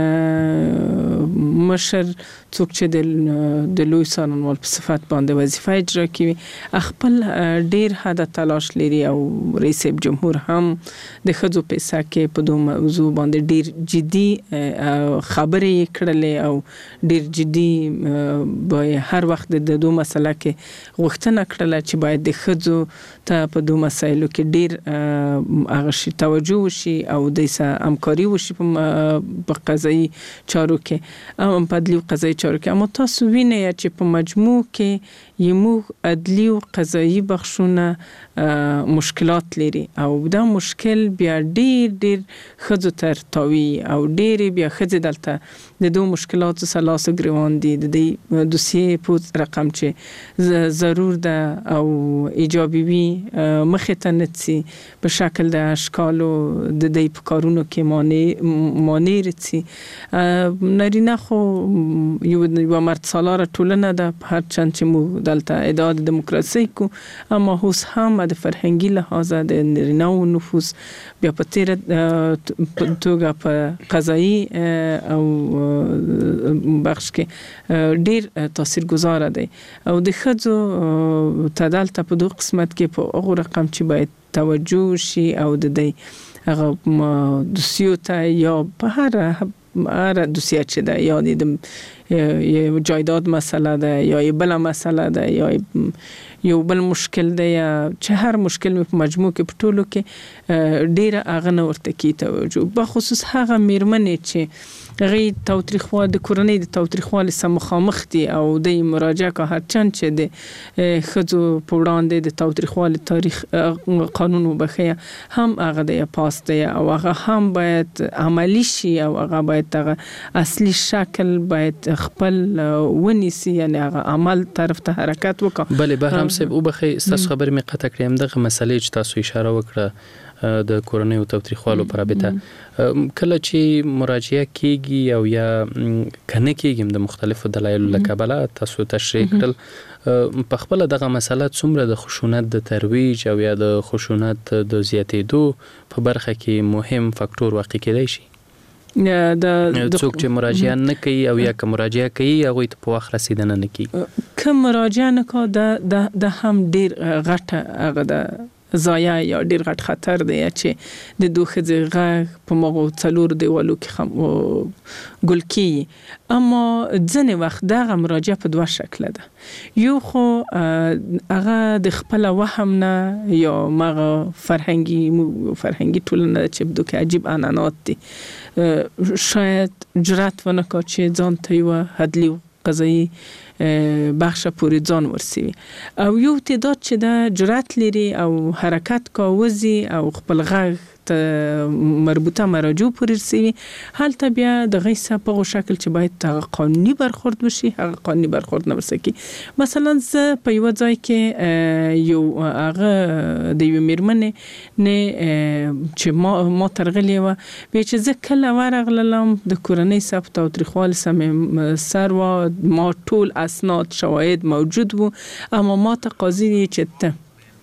مشر څوک چې د لوی څارنوال په صفت باندې وظیفه اجرا کوي خپل ډیر حد تلاش لري او رئیس جمهور هم د ښځو په سا کې په دوه موضوع باندې ډیر جدي خبرې کړلې او ډیر جدي به هر وخت د دوه مسله کې غوښتنه کړله چې باید د ښځو ته په دوه مسایلو کې ډیر هغه شي توجه وشي او د همکاري وشي په قضایي چارو کې په عدلي او قضایي چارو کې. اما تاسو وینئ چې په مجموع کې یموږ عدلی او قضایي بخښونه مشکلات لري او دا مشکل بیا ډیر ښځو تر تاوي او ډیر بیا ښځې دلته د دوه مشکلاتو سره لاس ګریوان دي د دې دوسیې په رقم چې ضرور ده او ایجابي وي مخې ته نتسي په شکل د اشکالو د دې په کارونو کې مانع رسي نارینه خو یو مرد سالاره ټولنه ده په هر چند چې موږ دلته ادعا د دیموکراسي کو اما اوس هم د فرهنګي لحاظه د نارینه نفوس بیا په تیر توګه په قضایي او بخش کې ډیر تاثیرګذار دی او د ښځو تدالته په دوه قسمت کې په هغه رقم چې باید توجه شي او د دې هغه دوسیو ته یا په هر دوسیه چې ده یا د جایداد مسله ده یا بل مسله ده یا یو بل مشکل ده یا چې هر مشکل په مجموع کې په ټولو کې ډیره هغه نه ورته کی توجه بخصوص هغه میرمنې چې غي تاوتریخوالي د کورنۍ د تاوتریخوالي سره مخامخ دي او د مراجعه کا هر چند چې د خځو په وړاندې د تاوتریخوالي تاریخ قانون وبخیا هم هغه د پاس دی او هغه هم باید عملی شي او هغه باید هغه اصلي شکل باید خپل ونیسي یعنی هغه عمل طرف ته حرکت وکړي بله بهرام صاحب وبخي تاسو خبر می قطع کړم دغه مسلې چې تاسو اشاره وکړه د کورنۍ او تاوتریخوالو پر رابطه کله چې مراجعه کیږي او یا کنه کیږي د مختلفو دلایلو لکبله تاسو تشریح کړل په خپل دغه مسله څومره د خشونت د ترویج او یا د خشونت د زیاتېدو په برخه کې مهم فاکتور واقع کېدای شي څوک چې مراجعه نه کوي او یا که مراجعه کوي هغوی ته په وخت رسیدنه نه کوي که مراجعه نه کوي د هم ډیر غټه هغه د ضایع یا ډیر غټ خطر دی چې د دوه ښځې غږ په مغو څلور دیوالو کې ګل کیږي اما ځینې وخت دغه مراجعه په دوه شکله ده یو خو هغه د خپل وهم نه یا مغه فرهنګي ټولنه چې بدو کې عجیب عنعنات دي شاید جرأت ونه کا چې ځان ته یو عدلي قضایي بخش پوری ځان ورسوي او یو تعداد چې دا جرأت لري او حرکت کوي او خپل غږ مربوطه مراجع پوری رسوي حالته بیا د غیسه په شکل چې باید قانوني برخورد وشي هغه قانوني برخورد نه ورسکي مثلا زه په یو ځای کې یو هغه د یو میرمنې نه چې ما ترغلی و به چې زه کله ورغلم د کورنۍ ثبت تاوتریخوالي سر و ما ټول اسناد شواهد موجود وو اما ما ته قاضي چې ته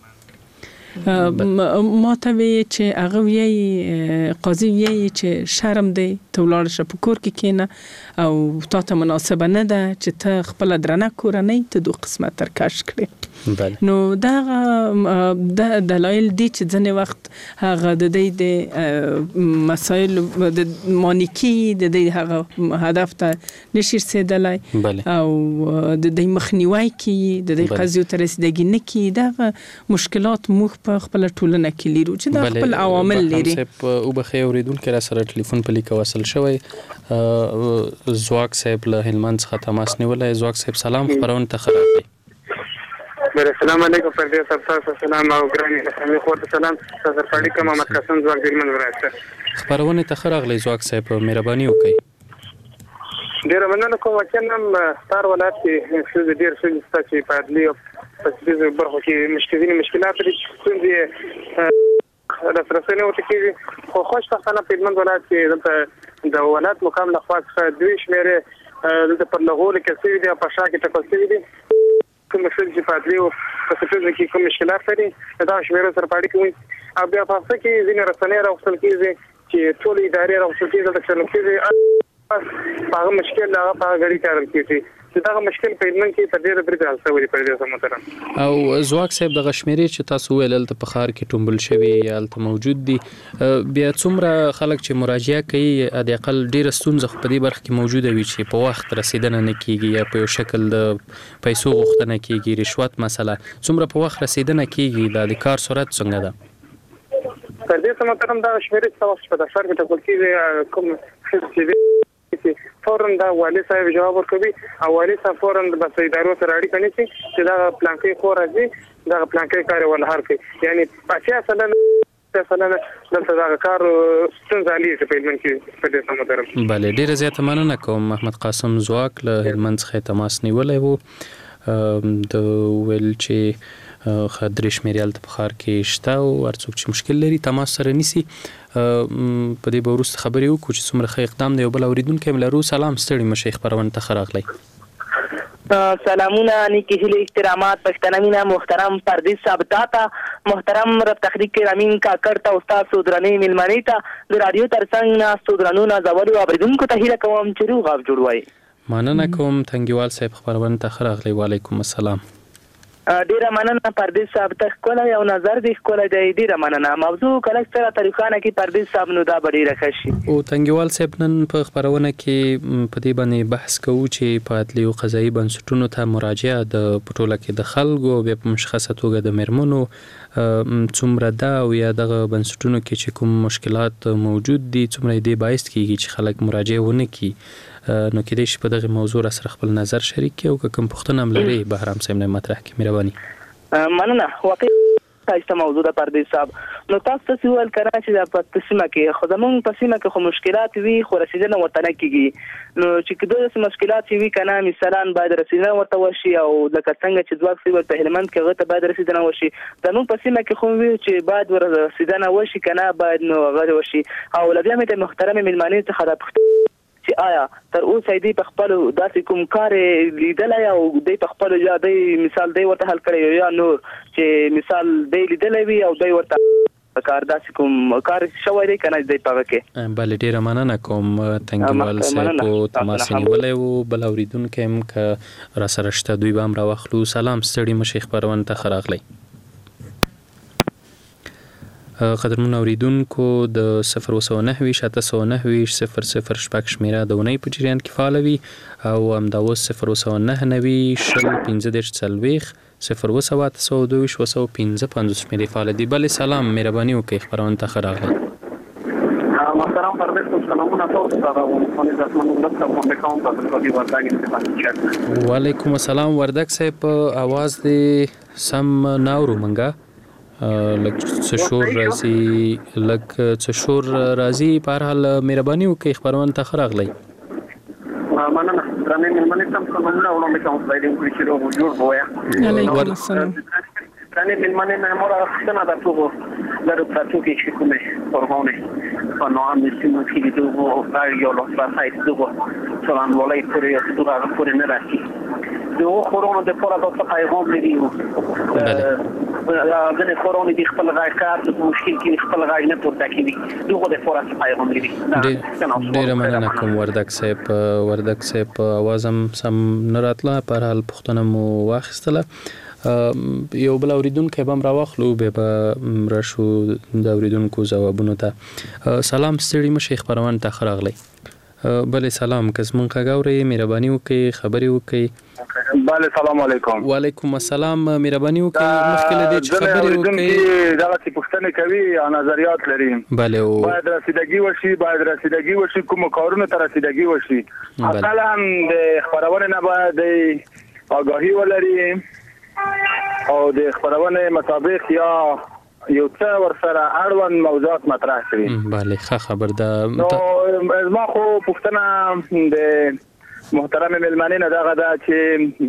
ما ته وی چې هغه وی قاضي وی چې شرم دی ته ولاړ شه په کور کې کینه او تاسو مناسبه نه ده چې ته خپل درنه کورنۍ ته دوه قسمه ترکش کړې نو دا دلایل دي چې ځنې وخت هغه د دې د مسایل د مانیکی د دې هغه هدف ته نشي رسیدلای او د دې مخنیوي کې د دې قضیو تر رسیدګي نه کې دا مشکلات موږ په خپل ټولنه کې لرو چې دا خپل عوامل لري او بخي اوریدونکو را سره ټلیفون په لیک وصل شوی زواک صاحب له هلمند څخه تماس نیولای زواک صاحب سلام خبرونه ته خبرې السلام علیکم پردیس صاحب سلام او ګرانی سمې خو سلام تاسو پړی کوم محمد قاسم زواک هلمند ورسته خبرونه ته خراغلی زواک صاحب مهرباني وکړئ ډیر مننه کوم چې نن ستار ولایت کې څه ډیر څه چې په عدلي او په دې برخو کې مشکلات لري چې د رسنیو ته کې خو خوشبختانه په هلمند ولایت کې د ولایت مقام له خوا څخه دوی شمیرې د پر لغول کې څه دي په شا کې ټکل دي کوم څه چې په عدلي او په څه کې کوم مشکلات لري دا شمیرې سره پاړي کوي او بیا په څه کې ځینې رسنۍ راوستل کېږي چې ټول ادارې راوستل کېږي د چلو کېږي هغه مشکل هغه په غړي کارل کېږي دا مشکل په هلمند کې په ډېر بریده حل شوی په دې سمته او زواک صاحب د غشمیرې چې تاسو ویل ته په خار کې ټومبل شوی یا ته موجود دي بیا څومره خلک چې مراجعه کوي د اقل ډېر ستونزه په دې برخه کې موجوده وي چې په وخت رسیدنه نه کیږي یا په یو شکل د پیسو غوښتنه کیږي رشوت مسله څومره په وخت رسیدنه کیږي د کار سرعت څنګه ده په دې سمته دا شمیرې تاسو په دفتر کې ټکول کېږي کوم چې چې فوراً دا والي صاحب جواب ورکوي او والي صاحب فوراً بس ادارو سره اړیکه نیسي چې دا پلانکي خو راځي دا پلانکي کار ول هر کوي یعنی 50% دلته دا کار ستونزه لري په علم کې په دې سمندرم. بله ډیره زیاته مننه کوم. محمد قاسم زواک له هلمند څخه تماس نیولای وو د ویل چې خدري شمیریال د بخار کې شته او ارڅوک چې مشکل لري تماس سره نیسی. په دې به وروسته خبرې وکړو چې څومره ښه اقدام دی. یو بل اوریدونکی ملرو. سلام ستړي مشه خبرونه ته راغلی. سلامونه نیکی هیله احترامات پښتنه مینا محترم پردیس صاحب تا محترم رب تحریک رامین کاکړ ته استاد سودرانی ملمنی ته د رادیو ترڅنګ نه سودرانو نه زورو اوریدونکو ته هیله کوم چې روغ او جوړ وای. مننه کوم تنګیوال صاحب خبرونه ته راغلی. وعلیکم السلام. ډیره مننه پردیس صاحب ته کوله یو نظر دی کوله دی ډیره مننه. موضوع کله ستاره طریقانه کې پردیس صاحب نو دا ډیره خشي او تنګیوال صاحب نن په خبرونه کې په دې باندې بحث کوو چې په عدلي او قضایي بنسټونو ته مراجعه د پټوله کې د خلکو به په مشخصه توګه د مرمنو څومره دا او یا دغه بنسټونو کې چې کوم مشکلات موجود دي څومره دې باعث کیږي چې خلک مراجعه ونه کړي. نو کې دې په دغه موضوع سره خپل نظر شریک کړي او کوم پوښتنه هم لري بهرام صاحب نه مطرح کړي. مهرباني. مننه. واقعي تاسو موضوع د پردیس صاحب نو تاسو څه ویل کړه چې د پښتسمه کې خو زمون پښتسمه کې خو مشکلات وي خو رسیدنه وطن کېږي نو چې کله مشکلات وي کنه مثلا باید رسیدنه ورته وشي او د څنګه چې ځواک سی ورته هلمند کې غته باید رسیدنه وشي زمون پښتسمه کې خو وي چې باید رسیدنه وشي کنه باید نو غره وشي او لبیا مې ته محترم ملمنی څخه د چې آیا تر اوسه دې په خپل داسې کوم کار لیدلای او دې په خپل یا دې مثال دې ورته حل کړی یا نور چې مثال دې لیدلای وي او دې ورته کار داسې کوم کار شوی دی کنه دې پاګه کې. بله ډیره مننه کوم تنګیوال صاحب په تماس نیولای وو. بل اوریدونکو هم که را سره شته دوی به هم راوخلو. سلام ستړي مشه خبرونه ته راغلی. قدرمن اوریدونکو د 009 709 00 شپږ شمیره د ونې په جریان کې فعال وي او همدا اوس 009 شل 15 40 0 702 شمیرې فعال دي. بله سلام مهرباني وکړئ خبرونه ته راغلی. محترم پردیس صاحب سلامونه تاسو ته افغانستان د اسمنو دلته باندې کوم په دې وردګ استفاده. وعلیکم السلام. وردګ صاحب आवाज دې سم ناورو منګه لک څه شور راځي په هر حال مهرباني وکړئ خبرونه ته راغلی. مننه. درنه ملمنې تم سلامونه وړاندې کوم په دې کې چې روغ جوړ بویا. علیکم السلام. درنه ملمنې نه مور راځنه د ټوغو د پاتو کې چې کومه فرمونه په نوم چې موږ کې دوه او یو له پاتای دوه سلام ولای پرې او دوه پرې نه راځي دو خورونو د پوره د پیغام لري د خورونو د خپل غاکار د مشکل کې خپل غاګ نه پورته کوي دغه د پوره پیغام لري. ډیره مننه کوم وردګ صاحب आवाज هم سم نه راتله په حال پښتنه مو واخیستله. یو بل اوریدونکو به هم راوخلو به راشو د اوریدونکو ځوابونو ته. سلام ستړي مشه خبرونه ته راغلی. بله سلام کزمون خګاوري مهرباني وکړئ خبري وکړئ. بله سلام علیکم. وعلیکم السلام مهرباني وکړئ مخکې دې چې خبري وکړئ دا چې پښتنه کوي او نظریات لري. بله او باید رسیدګي وشي کوم کارونه ته رسیدګي وشي. اصلا د خبرونه نه باید آگاهی ولري او د خبرونه مطابق یا یو څه ورسره اړوند موضوعات مطرح کړي. بله ښه خبر ده. نو ما خو پښتنه د محترم ملمنې نه دغه ده چې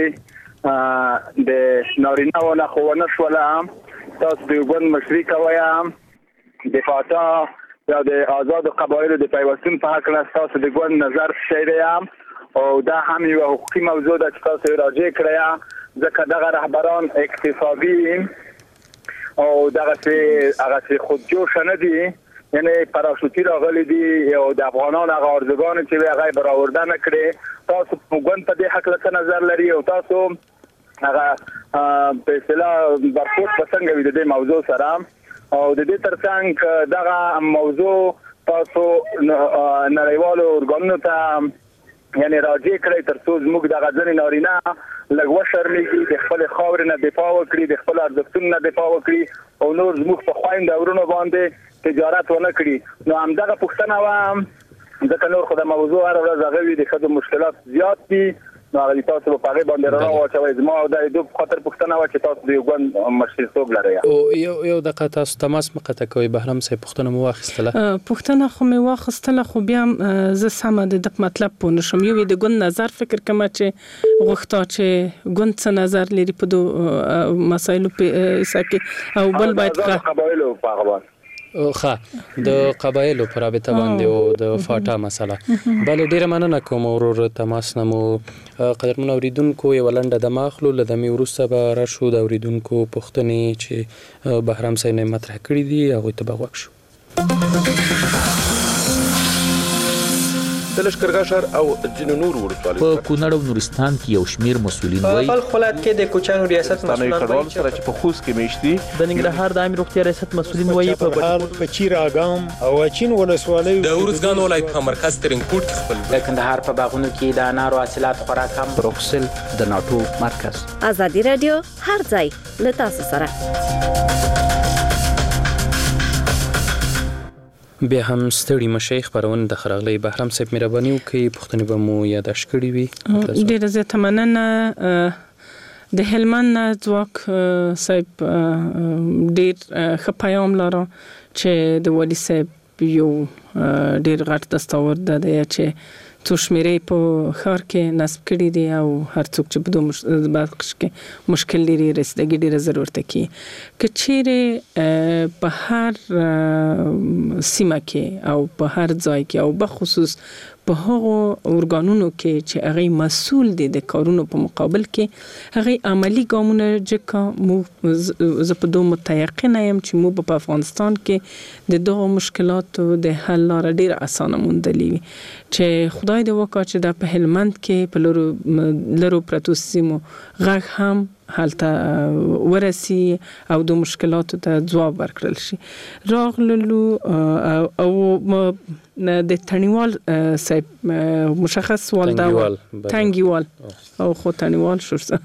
ګورئ د نارینه و نه خو نه شوله تاسو د ګوند مشري کوئ د فاتا یا د آزادو قبایلو د پیوستون په هکله تاسو د ګوند نظر څه دی او دا هم یو حقوقي موضوع ده چې تاسو راجع کړئ ځکه دغه رهبران اکتفاوي او دغه خودجوش نه دي یعنی پاراشوتی راغلي دي او د افغانان هغه ارزوګان چې هغه براورده نه کړي. تاسو موږ په دې حق له نظر لري او تاسو هغه په اصطلاح برخورد څنګه وي د دې موضوع سره او د دې ترڅنګ دغه موضوع تاسو نړیوالو ارګانونو ته یعنی راجع کړئ ترڅو موږ د غزنی نارینه لګو شرمېږي د خپل خاور نه دفاع وکړي د خپل ارزښتونو نه دفاع وکړي او نور زموږ په خويند اورونو باندې تجارت ونه کړي. نو همدغه پښتنه و ځکه نور خو د موضوع هر ورځ هغه وي د ښځو مشکلات زیات دي نو هغه تاسو په هغه باندې رڼا واچوئ. زما د دې خاطر پوښتنه و چې تاسو د یو ګوند مشرتوب لرئ. او یو دقیقه تاسو تماس مقطع کوي بهرام صاحب پوښتنه مو واخیستله. پوښتنه خو مې واخیستله خو بیا زه سمه د مطلب پوه نشم. یو د ګوند نظر فکر کوم چې غوښتا چې ګوند څه نظر لري په دو مسایلو په اساکه او بل باید قبایلو په هغه خا د قبایلو پر رابطه باندې او د فاټا مسله بل ډیره مننه کوم ورور تماس نمو قدرمن اوریدونکو یو لنډه د ماخلو لدمي ورسته به راشو د اوریدونکو پوښتنې چې بهرام صاحب مطرح کړې دي هغه ته به وښو. د لشکرګاه ښار او ځینو نور ولسوالیو په کونړ او نورستان کې یو شمیر مسؤلین وایي په خپلات کې د کوچانو ریاست مسؤلین وایي چې په خوست کې میشتي د ننګرهار د عامه روغتیا ریاست مسؤلین وایي په چیر اګام او چین ولسوالیو د ورزګان ولایت په مرکز ترینکوټ کې خپل د کندهار په باغونو کې د انارو حاصلات خورا کم. بروکسل د ناتو مرکز. ازادي رادیو هر ځای له تاسو سره. بیا هم ستړي مشي خبرونه د خراغلي بهرام صاحب مهرباني وکړي پوښتنه به مو یاداش کړی وي. ډیره زیاته مننه. د هلمند ځواک صاحب ډیر ښه پیغام لرو چې د والي صاحب یو ډیر غټ دستاورد دی چې څو شمیرې په ښار کې نصب کړي دي او هر څوک چې په دوه بخش کې مشکل لري رسیدګي ډیره ضرورت کی که چیرې په هر سیمه کې او په هر ځای کې او بخصوص په هغو ارګانونو کې چې هغه مسؤل دي د کارونو په مقابل کې هغه عملی ګامونه جکه مو زه په دوه متيقنه يم چې مو په افغانستان کې د دغه مشکلاتو د حل لاره ډیره اسانه موندلې چې خدای دې وکړي چې د په هلمند کې په لرو پرتو سیمو غږ هم حالته ورسي او د مشکلاتو ته ځواب ورکړل شي. راغلو او د تنیوال صاحب مشخص سوال دا تنګیوال او خو تنیوال شورسه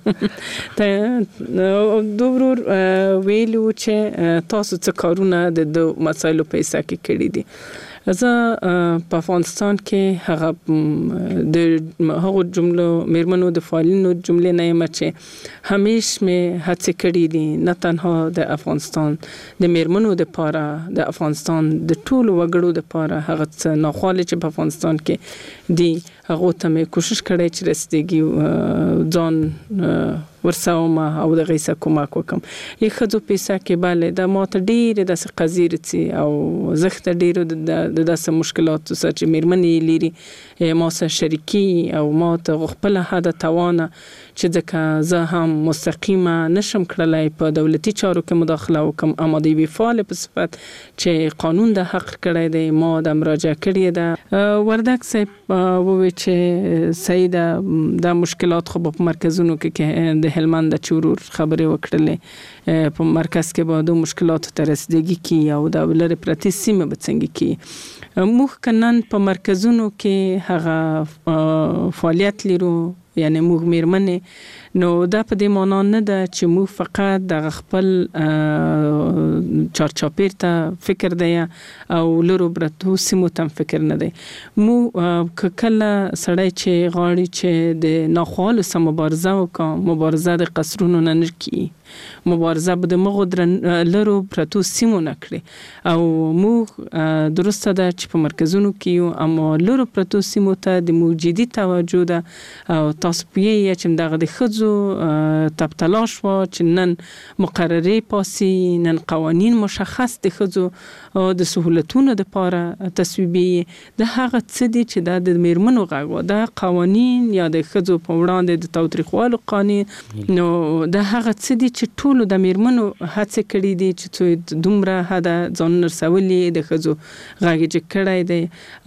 دوبرور ویلو چې تاسو څه کارونه د مسایلو په اساس کې کړی دي. زه په افغانستان کې هغه د هغو جملو میرمنو د فعالینو جملې نه یم چې همیشه مې هڅې کړې دي نه تنها د افغانستان د میرمنو لپاره د افغانستان د ټولو وګړو لپاره هغه څه ناخواله چې په افغانستان کې دي هغه ته مې کوشش کړې چې رسیدګي ځان ورسوم او د غیسه کومک وکم. یو خځو پیسه کې bale د ماته ډیره د قزیرتي او زخت ډیره د داسې مشکلات چې میرمنې لري ما سره شریکي او ما ته خپل هدا توانه چې ځکه زه هم مستقیمه نشم کړلای په دولتي چارو کې مداخله وکم اما د وی فعال په صفت چې قانون د حق کړی دی ما د مراجعه کړی ده. وردک صاحب ووی چې سیده د مشکلات خو په مرکزونو کې د هلمند د چورور خبرې وکړلې په مرکز کې به د مشکلاتو ته رسیدګي کی او د لری پرتی سیمه به څنګه کی موږ کنن په مرکزونو کې هغه فعالیت لرو یعنی موږ میرمنې نو دا په دې معنی نه ده چې موږ فقط د خپل چارچاپیر ته فکر دی او لرو برتو سیمو ته فکر نه دی. مو کله سړی چې غاړي چې د ناخوالو سم مبارزه وکړي مبارزه د قصرونو نه نکي مبارزه به د مغو لرو پرتو سیمو نکړي او مو درسته ده چې په مرکزونو کې یو اما لرو پرتو سیمو ته د موجودي توجه ده او تاسو پیه چې دغه د خځو تبتلاش و چې نن مقرري پاسي نن قوانين مشخص د خځو د سہولتونو د لپاره تصویبي د هغه څه دي چې د میرمنو غږ د قوانين یا د خځو په وړاندې د تاوتریخوالو قانون نو د هغه څه دي چې ټولو د میرمنو هڅه کړې دي چې دومره هدا ځان رسولي د خځو غږ چې کړای دی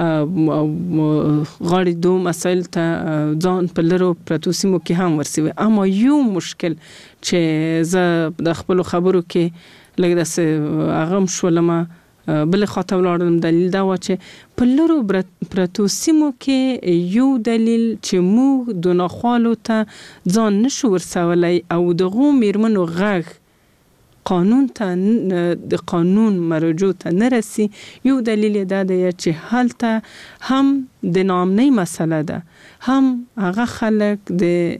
غاړي دوه مسایل ته ځان په لرو پرتو سیمو کې هم ورسوي اما یو مشکل چې زه د خپل خبرو کې لږ داسې اغم شولم بل خاطر ولاړم دلیل دا و چې په لرو پرتو سیمو کې یو دلیل چې موږ د ناخوالو ته ځان نشو ورسولای او دغه میرمنو غږ قانون ته د قانون مراجعو ته نه رسي. یو دلیل دا دی چې هلته هم د ناامنۍ مسله ده، هم هغه خلک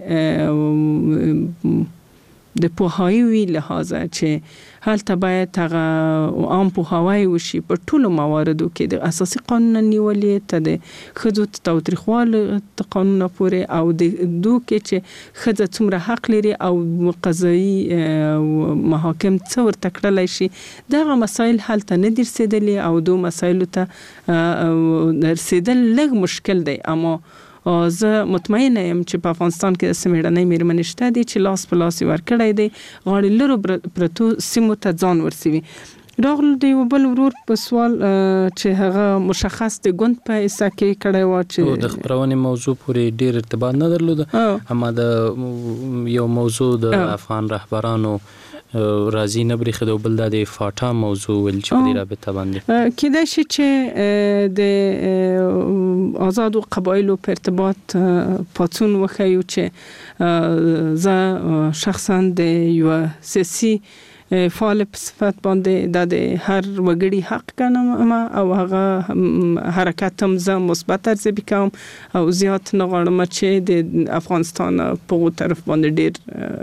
د پوهاوي لحاظه چې هلته باید هغه عام پوهاوی وشي په ټولو مواردو کې د اساسي قانون نیولې ته د ښځو تاوتریخوالي قانون پورې او د دوی کې چې ښځه څومره حق لري او قضایي محاکم څه ورته کړلی شي، دغه مسایل هلته نه دي رسېدلي او دو مسایلو ته رسېدل لږ مشکل دی. اما زه مطمئنه یم چې په افغانستان کې داسې مېړنۍ مېرمنې شته دي چې لاس په لاس یې ورکړی دی، غاړې لرو پرتو سیمو ته ځان ورسوي. راغلو د یو بل ورور په سوال چې هغه مشخص د ګوند په حصه کې کړی و چې د خپرونې موضوع پورې ډېر ارتباط نه درلوده، اما د یو موضوع د افغان رهبرانو راځي نه بریښي د بل د فاټا موضوع ول چې په دې رابطه باندې کېدای شي چې د آزادو قبایلو په ارتباط پاڅون وښیو چې زه شخصا د یو سیاسي فعال په صفت باندې د هر وګړي حق ګڼم او هغه حرکت هم زه مثبت ارزیابي کوم او زیات نه غواړم چې د افغانستان په طرف باندې ډېر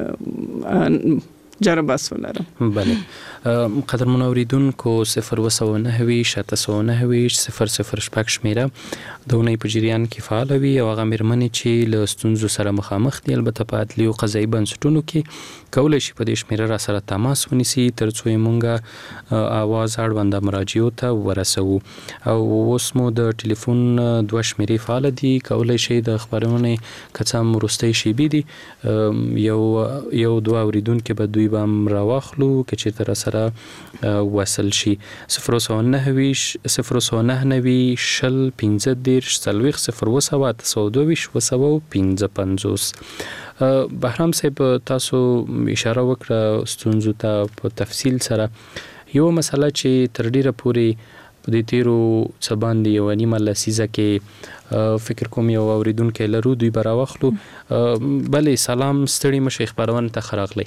جرباس ولرم. بله قدرمن اوریدونکو 029 شمیره د اونۍ په جریان کې فعال وي او هغه مېرمنې چې له ستونزو سره مخامخ دي البته په عدلي او قضایي بنسټونو کې کولی شي په دې شمیره را سره تماس ونیسي ترڅو یې مونږه اواز اړونده مراجعو ته ورسوو. او اوس مو د ټلیفون 2 شمیرې فعال دي، کولی شي د خبرونې که څه هم وروستۍ شیبې دي یو دوه اوریدونکي به دوی به هم راواخلو که چېرته را سره وصل شي. 029 شل 15 40 0 بهرام صاحب تاسو اشاره وکړه ستونزو ته په تفصیل سره. یو مسله چې تر ډیره پورې په دې تیرو څه باندې یو نیمه لسیزه کې فکر کوم یو اوریدونکی لرو دوی به راواخلو. بله سلام، ستړي مشئ، خپرونې ته ښه راغلی.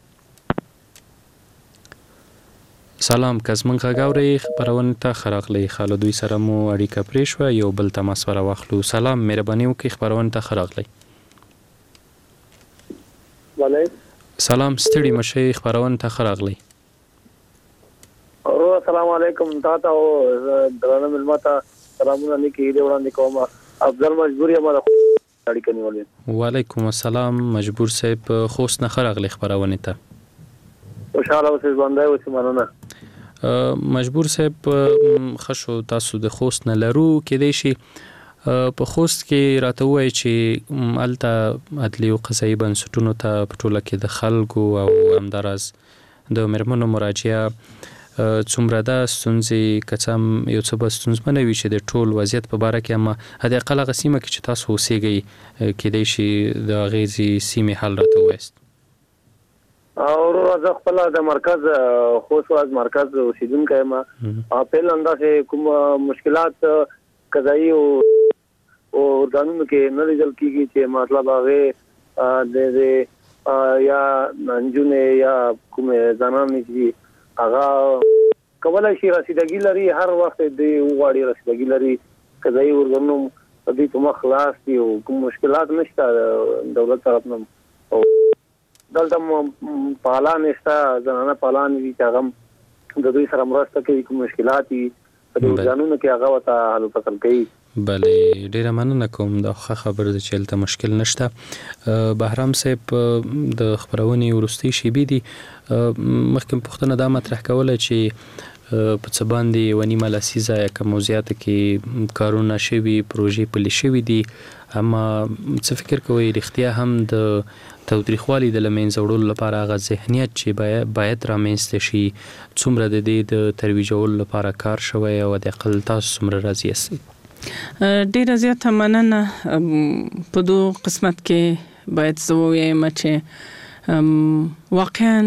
سلام، که زمونږ غږ اورئ خپرونې ته ښه راغلی. له دوی سره مو اړیکه پرې شوه، یو بل تماس راواخلو. سلام، مهرباني وکړئ خپرونې ته ښه راغلی. سلام، ستړي مشئ، خپرونې ته ښه راغلی. السلام علیکم تاسو او درنه ملمتا سلامونه لیکي دې وړاندې کوم. افضل مجبور یم اړیکه نیولې. وعلیکم السلام مجبور صاحب، خوست نه ښه راغلی خپرونې ته. خوشاله اوسئ، ژوندی اوسئ، مننه. مجبور صاحب خشو تاسو د خوست نه لرو، کېدای شي په خوست کې راته ووایي چې هلته عدلي او قضایي بنسټونو ته په ټوله کې د خلکو او همداراز د مېرمنو مراجعه څومره ده، ستونزې که څه هم یو څه به ستونزمنه وي چې د ټول وضعیت په باره کې، اما حداقل هغه سیمه کې چې تاسو اوسېږئ کېدای شي د هغې سیمې حل راته ووایاست. او زه خپل د مرکز خوست مرکز اوسیدونکی یم. پیل انداسې کوم مشکلات قضایي او ارګانونو کې نه لیدل کېږي چې مطلب هغې د یا نجونې یا کومې زنانې چې هغه کولی شي رسیدګي لري، هر وخت دوی وغواړي رسیدګي لري، قضایي ارګانونو په دوی په مخ خلاص دي او کوم مشکلات نشته دولت طرف نه. دلته پالان شته، زنانه پالان دي چې هغه د دوی سره مرسته کوي، کوم مشکلات دي په دې ځانونو کې هغه ورته حل فصل کوي. بله ډیره مننه کوم، دا ښه خبر ده چې هلته مشکل نشته. بهرام صاحب د خپرونې وروستۍ شیبې دي، مخکې پوښتنه دا مطرح کوله چې په څه باندې یوه نیمه لسیزه یا کم او زیاته کې کارونه شوي، پروژې پلي شوي دي، اما څه فکر کوئ رښتیا هم د تاوتریخوالي د له منځه وړلو لپاره هغه ذهنیت چې باید رامنځته شي څومره د دې د ترویجولو لپاره کار شوی او د اقل تاسو څومره راضي یاستئ؟ ډیره زیاته مننه. په دو قسمت کې باید زه ووایم چې واقعا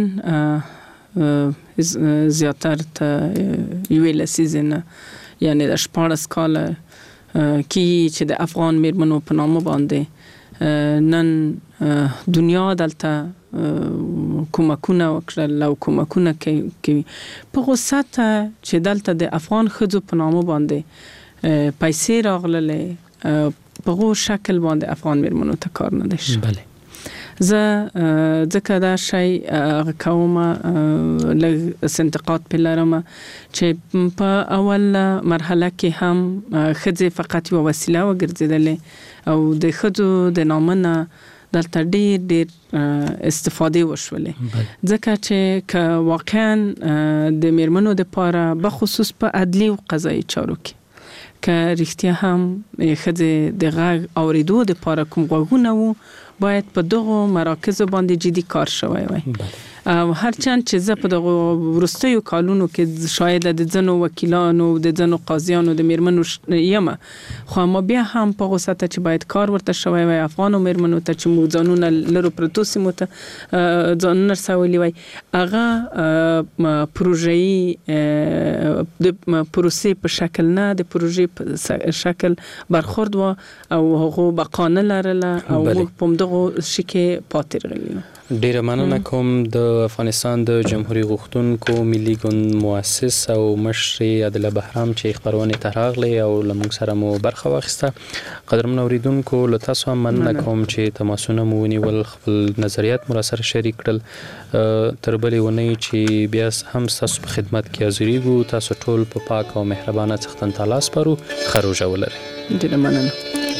زیاتر ته یوې لسیزې نه یعنې د 14 کاله کې چې د افغان مېرمنو په نامه باندې نن دنیا دلته کومکونه وکړل او کومکونه کوي په غوسه چې دلته د افغان ښځو په نامه باندې پیسې راغللې په غو شکل باندې افغان میرمنو ته کار نه دی شوی. بله زه ځکه دا شی کوم لږ انتقاد په لرم چې په اول مرحله کې هم ښځې فقط یو وسیله وګرځېدلې او د ښځو د نامه نه دلته ډېر استفاده وشولې ځکه چې که واقعا د میرمنو دپاره بخصوص په عدلي او قضایي چارو کې که رښتیا هم ښځې د غږ اورېدو دپاره کوم غوږونه وو باید په دغو مراکزو باندې جدي کار شوی وای. او هرچند چې زه په دغو وروستیو کالونو کې شاید د ځینو وکیلانو د ځینو قاضیانو د میرمنو یم، خو ما بیا هم په غوسه ته چې باید کار ورته شوی وای افغانو میرمنو ته چې موږ ځانونه لرو پرتو سیمو ته ځانونه رسولي وای هغه پروژه‌ای د پروسې په شکل نه د پروژې په شکل برخورد و او هغه بقانه لرله او موږ په دغه شکه پاتې راغلیو. ډیره مننه کوم د افغانستان د جمهوریت غوښتونکو ملي ګوند مؤسس او مشر عادل بهرام چې خبرونه ته راغلي او لمونږ سره مو برخه واخیسته. قدرمن اوریدونکو له تاسو هم مننه کوم چې تماسونه مو ونیول، خپل نظریات مو سره شریک کړل. تر بلې ونې چې بیا هم تاسو په خدمت کې حاضرېږو. تاسو ټول په پاک او مهربانه څښتن تعالی سپارو. خروج ولرئ. ډیره مننه.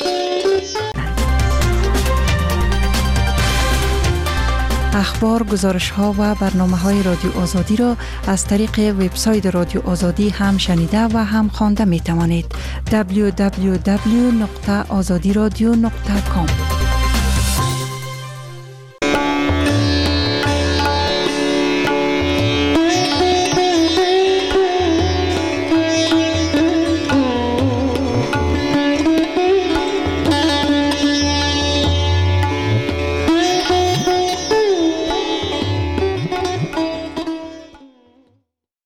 اخبار، گزارش ها و برنامه های رادیو آزادی را از طریق وبسایت رادیو آزادی هم شنیده و هم خوانده می توانید. www.azadiradio.com